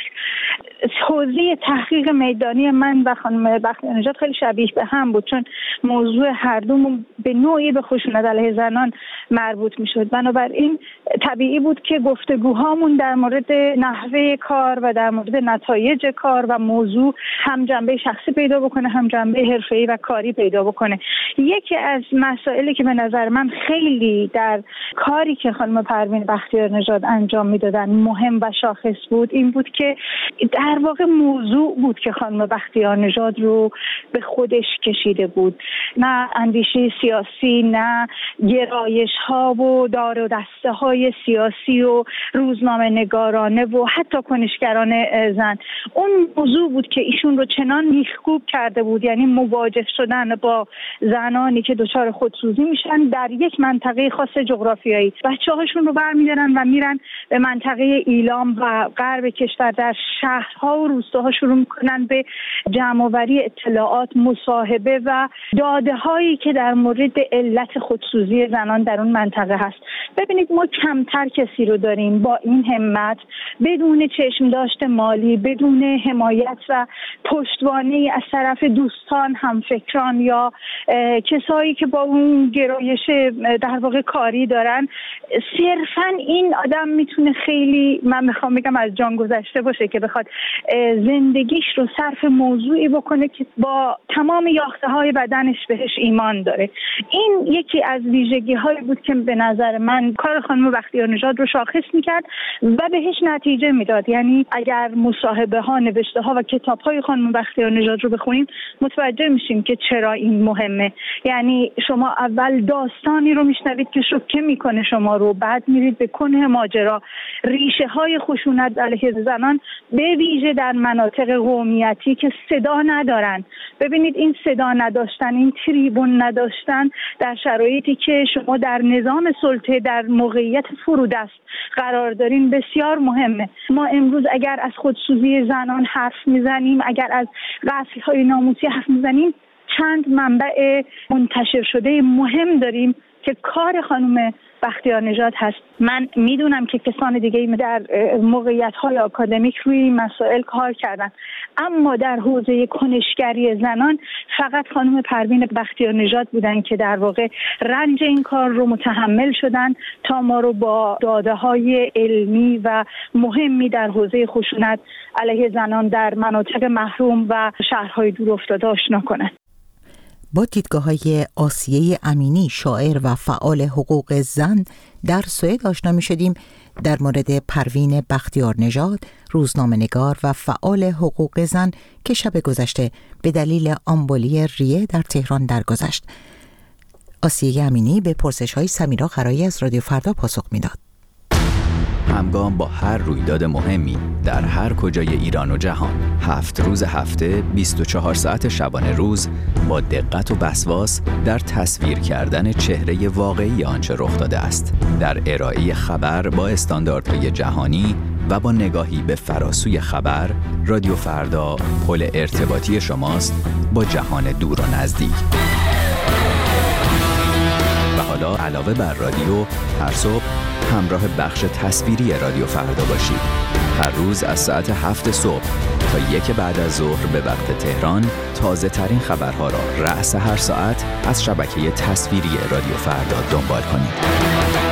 حوزه تحقیق میدانی من و خانم بختیار نژاد خیلی شبیه به هم بود، چون موضوع هر دومون به نوعی به خشونت علیه زنان مربوط میشد. بنابراین طبیعی بود که گفتگوهامون در مورد نحوه کار و در مورد نتایج کار و موضوع هم جنبه شخصی پیدا بکنه، هم جنبه حرفه‌ای و کاری پیدا بکنه. یکی از مسائلی که به نظر من خیلی در کاری که خانم پروین بختیار نژاد انجام میدادن مهم و شاخص بود این بود که در واقع موضوع بود که خانم بختیار نژاد رو به خودش کشیده بود. نه اندیشه سیاسی، نه گرایش ها و دار و دسته های سیاسی و روزنامه نگارانه و حتی کنشگران زن. اون موضوع بود که ایشون رو چنان میخکوب کرده بود، یعنی مواجه شدن با زنانی که دچار خودسوزی میشن در یک منطقه خاص جغرافیایی. بچه‌هاشون رو برمی‌دارن و میرن به منطقه ایلام و غرب کشور، در شهرها و روستاها شروع میکنن به جمع‌آوری اطلاعات، مصاحبه و داده‌هایی که در مورد علت خودسوزی زنان در اون منطقه هست. ببینید ما کمتر کسی رو داریم با این همت، بدون چشم داشت مالی، بدون حمایت و پشتوانه از طرف دوستان، همفکران یا کسایی که با اون گرایش در واقع کاری دارن، صرفاً این آدم میتونه خیلی، من میخوام بگم از جان گذشته باشه که بخواد زندگیش رو صرف موضوعی بکنه که با تمام یاخته های بدنش بهش ایمان داره. این یکی از ویژگی هایی بود که به نظر من کار خانم بختیار نژاد رو شاخص میکرد و بهش نتیجه میداد. یعنی اگر مصاحبه ها، نوشته ها و کتاب های خانم بختیار نژاد رو بخونیم متوجه میشیم که چرا این مهمه. یعنی شما اول داستانی رو میشنوید که شوکه میکنه شما رو، بعد میرید به کنه ماجرا، ریشه های خشونت علیه زنان به ویژه در مناطق قومیتی که صدا ندارن. ببینید این صدا نداشتن، این تریبون نداشتن در شرایطی که شما در نظام سلطه در موقعیت فرودست قرار دارین بسیار مهمه. ما امروز اگر از خودسوزی زنان حرف میزنیم، اگر از قتل‌های ناموسی حرف میزنیم، چند منبع منتشر شده مهم داریم که کار خانم بختیار نژاد هست. من میدونم که کسان دیگه در موقعیت‌های آکادمیک روی این مسائل کار کردن، اما در حوزه کنشگری زنان فقط خانم پروین بختیار نژاد بودن که در واقع رنج این کار رو متحمل شدن تا ما رو با داده‌های علمی و مهمی در حوزه خشونت علیه زنان در مناطق محروم و شهرهای دورافتاده آشنا کنند. با دیدگاه‌های آسیه امینی، شاعر و فعال حقوق زن در سوئد آشنا می‌شدیم در مورد پروین بختیار نژاد، روزنامه‌نگار و فعال حقوق زن که شب گذشته به دلیل آمبولی ریه در تهران درگذشت. آسیه امینی به پرسش‌های سمیرا خرایی از رادیو فردا پاسخ می‌داد. همگام با هر رویداد مهمی در هر کجای ایران و جهان، هفت روز هفته، بیست و چهار ساعت شبانه روز، با دقت و وسواس در تصویر کردن چهره واقعی آنچه رخ داده است، در ارائه خبر با استانداردهای جهانی و با نگاهی به فراسوی خبر، رادیو فردا پل ارتباطی شماست با جهان دور و نزدیک. و حالا علاوه بر رادیو، هر صبح همراه بخش تصویری رادیو فردا باشید. هر روز از ساعت هفت صبح تا یک بعد از ظهر به وقت تهران، تازه ترین خبرها را رأس هر ساعت از شبکه تصویری رادیو فردا دنبال کنید.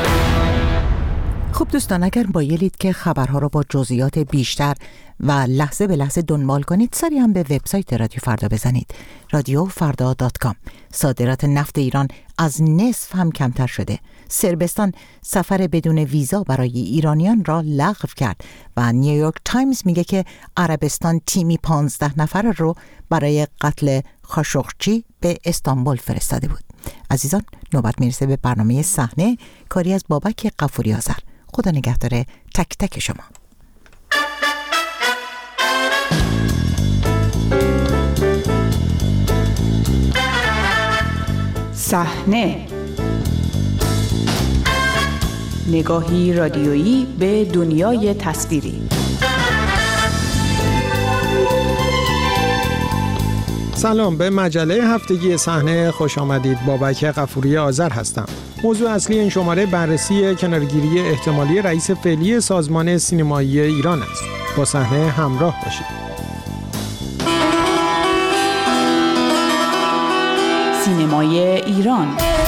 خب دوستان، اگر مایلید که خبرها را با جزئیات بیشتر و لحظه به لحظه دنبال کنید، سری هم به وبسایت رادیو فردا بزنید. رادیو فردا دات کام. صادرات نفت ایران از نصف هم کمتر شده. صربستان سفر بدون ویزا برای ایرانیان را لغو کرد و نیویورک تایمز میگه که عربستان تیمی پانزده نفر رو برای قتل خاشقچی به استانبول فرستاده بود. عزیزان، نوبت میرسه به برنامه صحنه، کاری از بابک غفوری آذر. خدا نگهدار تک تک شما. صحنه، نگاهی رادیویی به دنیای تصویری. سلام، به مجله هفتگی صحنه خوش آمدید. بابک غفوری آذر هستم. موضوع اصلی این شماره بررسی کنارگیری احتمالی رئیس فعلی سازمان سینمایی ایران است. با صحنه همراه باشید. سینمای ایران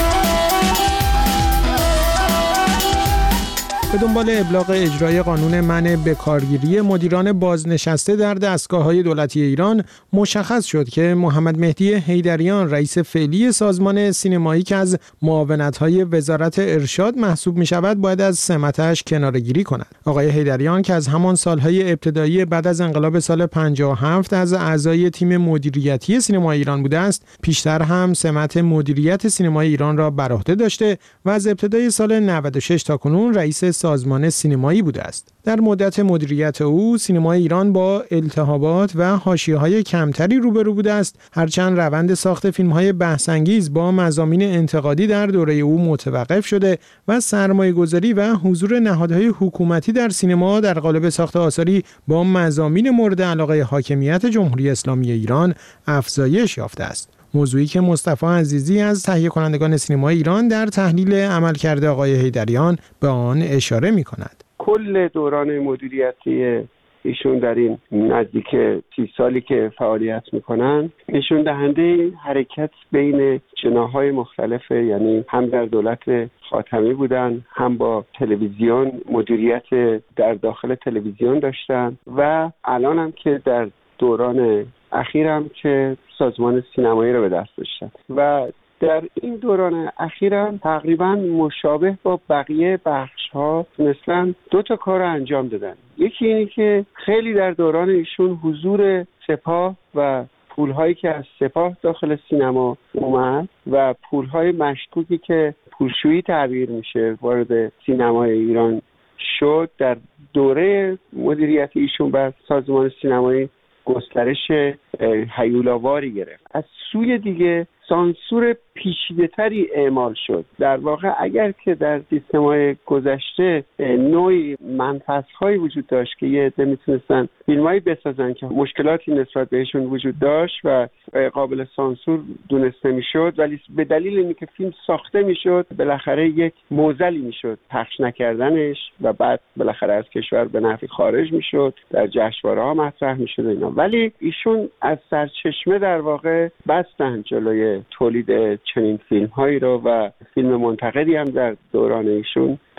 به دنبال ابلاغ اجرای قانون منع بکارگیری مدیران بازنشسته در دستگاه‌های دولتی ایران، مشخص شد که محمد مهدی حیدریان، رئیس فعلی سازمان سینمایی که از معاونت‌های وزارت ارشاد محسوب می‌شود، باید از سمتش کناره‌گیری کند. آقای حیدریان که از همان سال‌های ابتدایی بعد از انقلاب سال پنجاه و هفت از اعضای تیم مدیریتی سینمای ایران بوده است، پیشتر هم سمت مدیریت سینمای ایران را بر عهده داشته و از ابتدای سال نود و شش تا کنون رئیس سازمان سینمایی بوده است. در مدت مدیریت او، سینمای ایران با التهابات و حاشیه‌های کمتری روبرو بوده است، هرچند روند ساخت فیلم‌های بحث‌انگیز با مضامین انتقادی در دوره او متوقف شده و سرمایه‌گذاری و حضور نهادهای حکومتی در سینما در قالب ساخت آثاری با مضامین مورد علاقه حاکمیت جمهوری اسلامی ایران افزایش یافته است. موضوعی که مصطفی عزیزی از تهیه کنندگان سینمای ایران در تحلیل عملکرد آقای حیدریان به آن اشاره می کند. کل دوران مدیریتی ایشون در این نزدیک سی سالی که فعالیت میکنن نشون دهنده حرکت بین جناح‌های مختلفه، یعنی هم در دولت خاتمی بودن، هم با تلویزیون مدیریت در داخل تلویزیون داشتن و الان هم که در دوران اخیرم که سازمان سینمایی رو به دست داشتن و در این دوران اخیرم تقریبا مشابه با بقیه بخش‌ها مثلا دو تا کار رو انجام دادن. یکی اینی که خیلی در دوران ایشون حضور سپاه و پول‌هایی که از سپاه داخل سینما اومد و پول‌های مشکوکی که پولشویی تعبیر میشه وارد سینمای ایران شد، در دوره مدیریت ایشون بر سازمان سینمایی گسترش هیولاواری گرفت. از سوی دیگه سانسور پیچیده‌تری اعمال شد. در واقع اگر که در سیستم‌های گذشته نوعی منفذهایی وجود داشت که یه عده میتونستن فیلمایی بسازن که مشکلاتی نسبت بهشون وجود داشت و قابل سانسور دونسته میشد، ولی به دلیل اینکه فیلم ساخته میشد بالاخره یک معضلی میشد پخش نکردنش و بعد بالاخره از کشور به نفع خارج میشد، در جشنواره‌ها مطرح میشد اینا. ولی ایشون از سرچشمه در واقع بستن جلوی تولید چنین فیلم هایی رو و فیلم منتقدی هم در دوران ایشون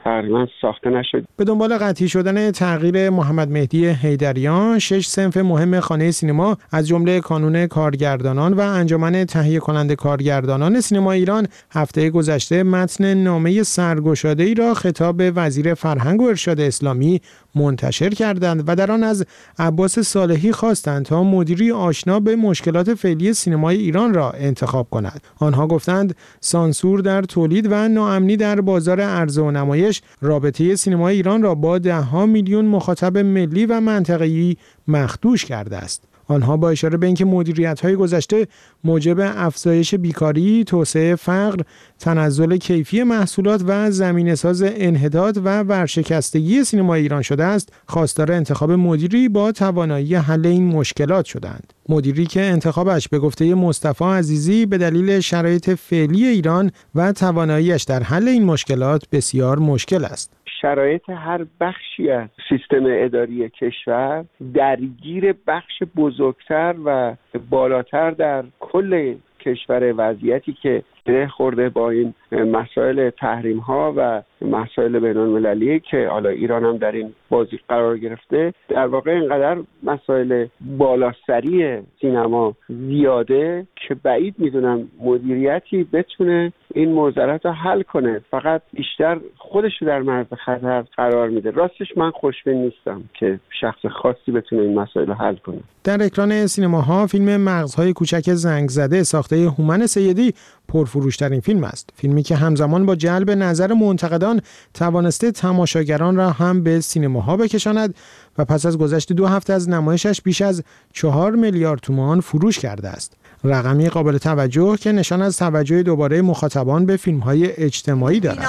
تقریبا ساخته نشد. به دنبال قطعی شدن تغییر محمد مهدی حیدریان، شش صنف مهم خانه سینما از جمله کانون کارگردانان و انجمن تهیه کننده کارگردانان سینما ایران هفته گذشته متن نامه سرگشاده‌ای را خطاب به وزیر فرهنگ و ارشاد اسلامی منتشر کردند و در آن از عباس صالحی خواستند تا مدیری آشنا به مشکلات فعلی سینمای ایران را انتخاب کند. آنها گفتند سانسور در تولید و ناامنی در بازار عرضه و نمایش رابطه سینمای ایران را با ده‌ها میلیون مخاطب ملی و منطقه‌ای مخدوش کرده است. آنها با اشاره به اینکه مدیریت‌های گذشته موجب افزایش بیکاری، توسعه فقر، تنزل کیفی محصولات و زمینه‌ساز انحطاط و ورشکستگی سینمای ایران شده است، خواستار انتخاب مدیری با توانایی حل این مشکلات شدند. مدیری که انتخابش به گفته مصطفی عزیزی به دلیل شرایط فعلی ایران و تواناییش در حل این مشکلات بسیار مشکل است. شرایط هر بخشی از سیستم اداری کشور درگیر بخش بزرگتر و بالاتر در کل کشور، وضعیتی که گره خورده با این مسائل تحریم ها و مسائل بین‌المللی که حالا ایران هم در این بازی قرار گرفته، در واقع اینقدر مسائل بالاسری سینما زیاده که بعید میدونم مدیریتی بتونه این معضلات رو حل کنه، فقط بیشتر خودش رو در معرض خطر قرار میده. راستش من خوشبین نیستم که شخص خاصی بتونه این مسائل رو حل کنه. در اکران سینماها فیلم مغزهای کوچک زنگ زده ساخته هومن سیدی پرفروشترین فیلم است. فیلمی که همزمان با جلب نظر منتقدان توانسته تماشاگران را هم به سینماها بکشاند و پس از گذشت دو هفته از نمایشش بیش از چهار میلیارد تومان فروش کرده است. رقمی قابل توجه که نشان از توجه دوباره مخاطبان به فیلم‌های اجتماعی دارد.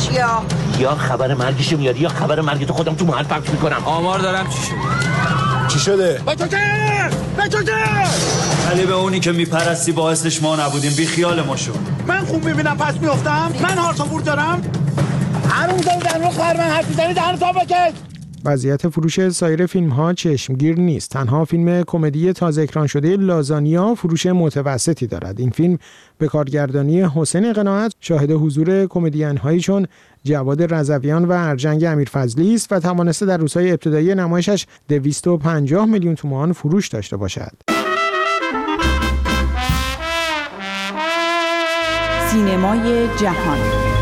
یا خبر مرگش میاد یا خبر مرگ تو خودم تو محل پخش میکنم. آمار دارم چی شده؟ چی شده؟ بچوچه! بچوچه! ولی به اونی که میپرستی باعثش ما نبودیم، بی خیال ما شو. من خوب میبینم پس میافتم؟ من هارتافور دارم؟ هر اون دارو در رو خواهر من حرف میزنی دهن تا بکش! وضعیت فروش سایر فیلم‌ها چشمگیر نیست. تنها فیلم کمدی تازه اکران شده لازانیا فروش متوسطی دارد. این فیلم به کارگردانی حسین قناعت شاهد حضور کمدین‌هایی چون جواد رضویان و ارجنگ امیرفضلی است و توانسته در روزهای ابتدایی نمایشش دویست و پنجاه میلیون تومان فروش داشته باشد. سینمای جهان.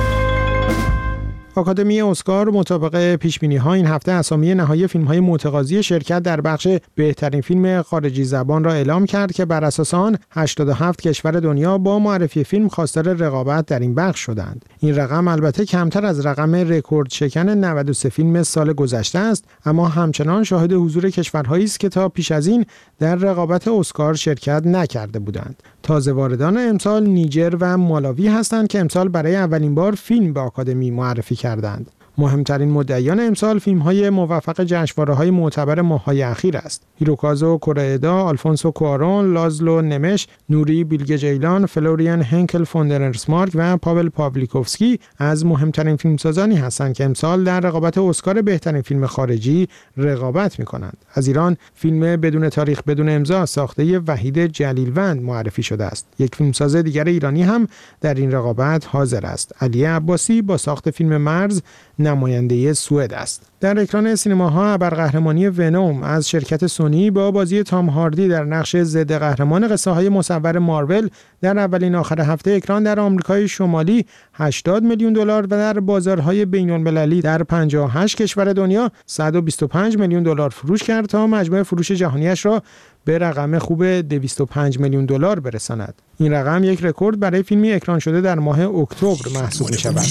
آکادمی اسکار مطابق پیش‌بینی‌ها این هفته اسامی نهایی فیلم‌های متقاضی شرکت در بخش بهترین فیلم خارجی زبان را اعلام کرد که بر اساس آن هشتاد و هفت کشور دنیا با معرفی فیلم خواستار رقابت در این بخش شدند. این رقم البته کمتر از رقم رکورد شکن نود و سه فیلم سال گذشته است، اما همچنان شاهد حضور کشورهایی است که تا پیش از این در رقابت اسکار شرکت نکرده بودند. تازه واردان امسال نیجر و مالاوی هستند که امسال برای اولین بار فیلم به آکادمی معرفی کردند. مهمترین مدعیان امسال فیلم‌های موفق جشنواره‌های معتبر ماه‌های اخیر است. هیروکازو کورادا، آلفونسو کوارون، لازلو نمش، نوری بیلگه جیلان، فلوریان هنکل فوندرسمارک و پاول پاولیکوفسکی از مهمترین فیلمسازانی هستند که امسال در رقابت اسکار بهترین فیلم خارجی رقابت می‌کنند. از ایران فیلم بدون تاریخ بدون امضا ساخته وحید جلیلوند معرفی شده است. یک فیلمساز دیگر ایرانی هم در این رقابت حاضر است. علی عباسی با ساخت فیلم مرز نماینده سوئد است. در اکران سینماها ابرقهرمانی ونوم از شرکت سونی با بازی تام هاردی در نقش ضد قهرمان قصه های مصور مارول در اولین آخر هفته اکران در آمریکای شمالی هشتاد میلیون دلار و در بازارهای بین‌المللی در پنجاه و هشت کشور دنیا صد و بیست و پنج میلیون دلار فروش کرد تا مجموع فروش جهانیش را به رقم خوب دویست و پنج میلیون دلار برساند. این رقم یک رکورد برای فیلمی اکران شده در ماه اکتبر محسوب می شود.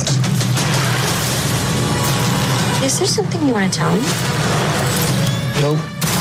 Is there something you want to tell me? No.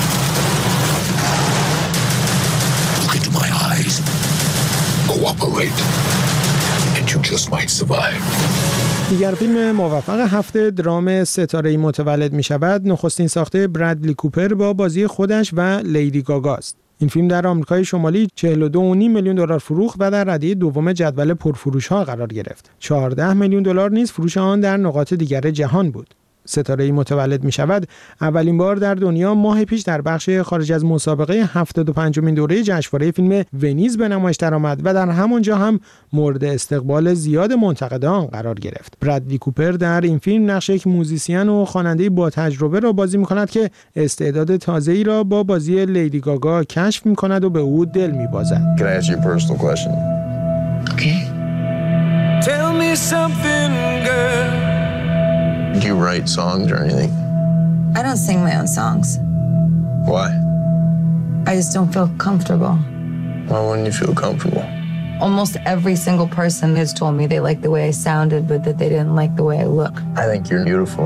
Look into my eyes. Cooperate. And you just might survive. دیگر فیلم موفق هفته درام ستاره‌ای متولد می شود نخستین ساخته برادلی کوپر با بازی خودش و لیدی گاگا است. این فیلم در آمریکای شمالی چهل و دو و نیم میلیون دلار فروخت و در رده‌ی دوم جدول پرفروش‌ها قرار گرفت. چهارده میلیون دلار نیز فروش آن در نقاط دیگر جهان بود. ستاره‌ای متولد می شود، اولین بار در دنیا ماه پیش در بخش خارج از مسابقه هفتاد و پنجمین دوره جشنواره فیلم ونیز به نمایش درآمد و در همانجا هم مورد استقبال زیاد منتقدان قرار گرفت. برادلی کوپر در این فیلم نقش یک موزیسین و خواننده با تجربه را بازی می‌کند که استعداد تازه‌ای را با بازی لیدی گاگا کشف می‌کند و به او دل می‌بازد. Can I ask you a personal question? Okay. Tell me something, girl. Do you write songs or anything? I don't sing my own songs. Why? I just don't feel comfortable. Why wouldn't you feel comfortable? Almost every single person has told me they like the way I sounded, but that they didn't like the way I look. I think you're beautiful.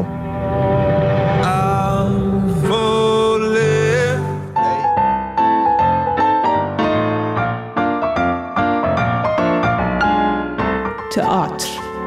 تئاتر.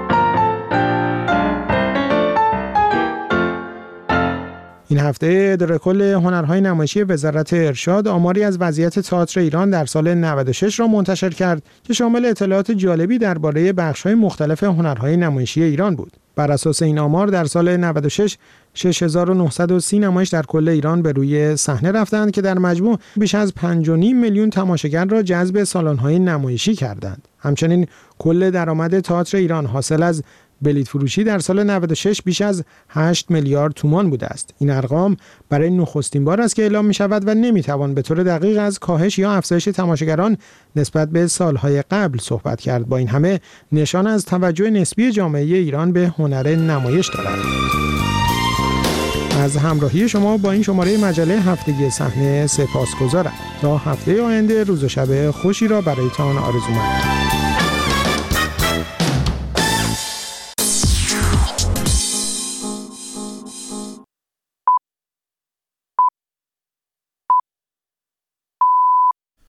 این هفته اداره کل هنرهای نمایشی وزارت ارشاد آماری از وضعیت تئاتر ایران در سال نود و شش را منتشر کرد که شامل اطلاعات جالبی درباره بخش‌های مختلف هنرهای نمایشی ایران بود. بر اساس این آمار در سال نود و شش شش هزار و نهصد و سی نمایش در کل ایران به روی صحنه رفتند که در مجموع بیش از پنج و نیم میلیون تماشاگر را جذب سالن‌های نمایشی کردند. همچنین کل درآمد تئاتر ایران حاصل از بلیط فروشی در سال نود و شش بیش از هشت میلیارد تومان بوده است. این ارقام برای نخستین بار است که اعلام می شود و نمی توان به طور دقیق از کاهش یا افزایش تماشاگران نسبت به سالهای قبل صحبت کرد. با این همه نشان از توجه نسبی جامعه ایران به هنر نمایش دارد. از همراهی شما با این شماره مجله هفتگی صحنه سپاسگزارم. تا هفته آینده روز و شب خوشی را برایتان آرزو می‌کنم.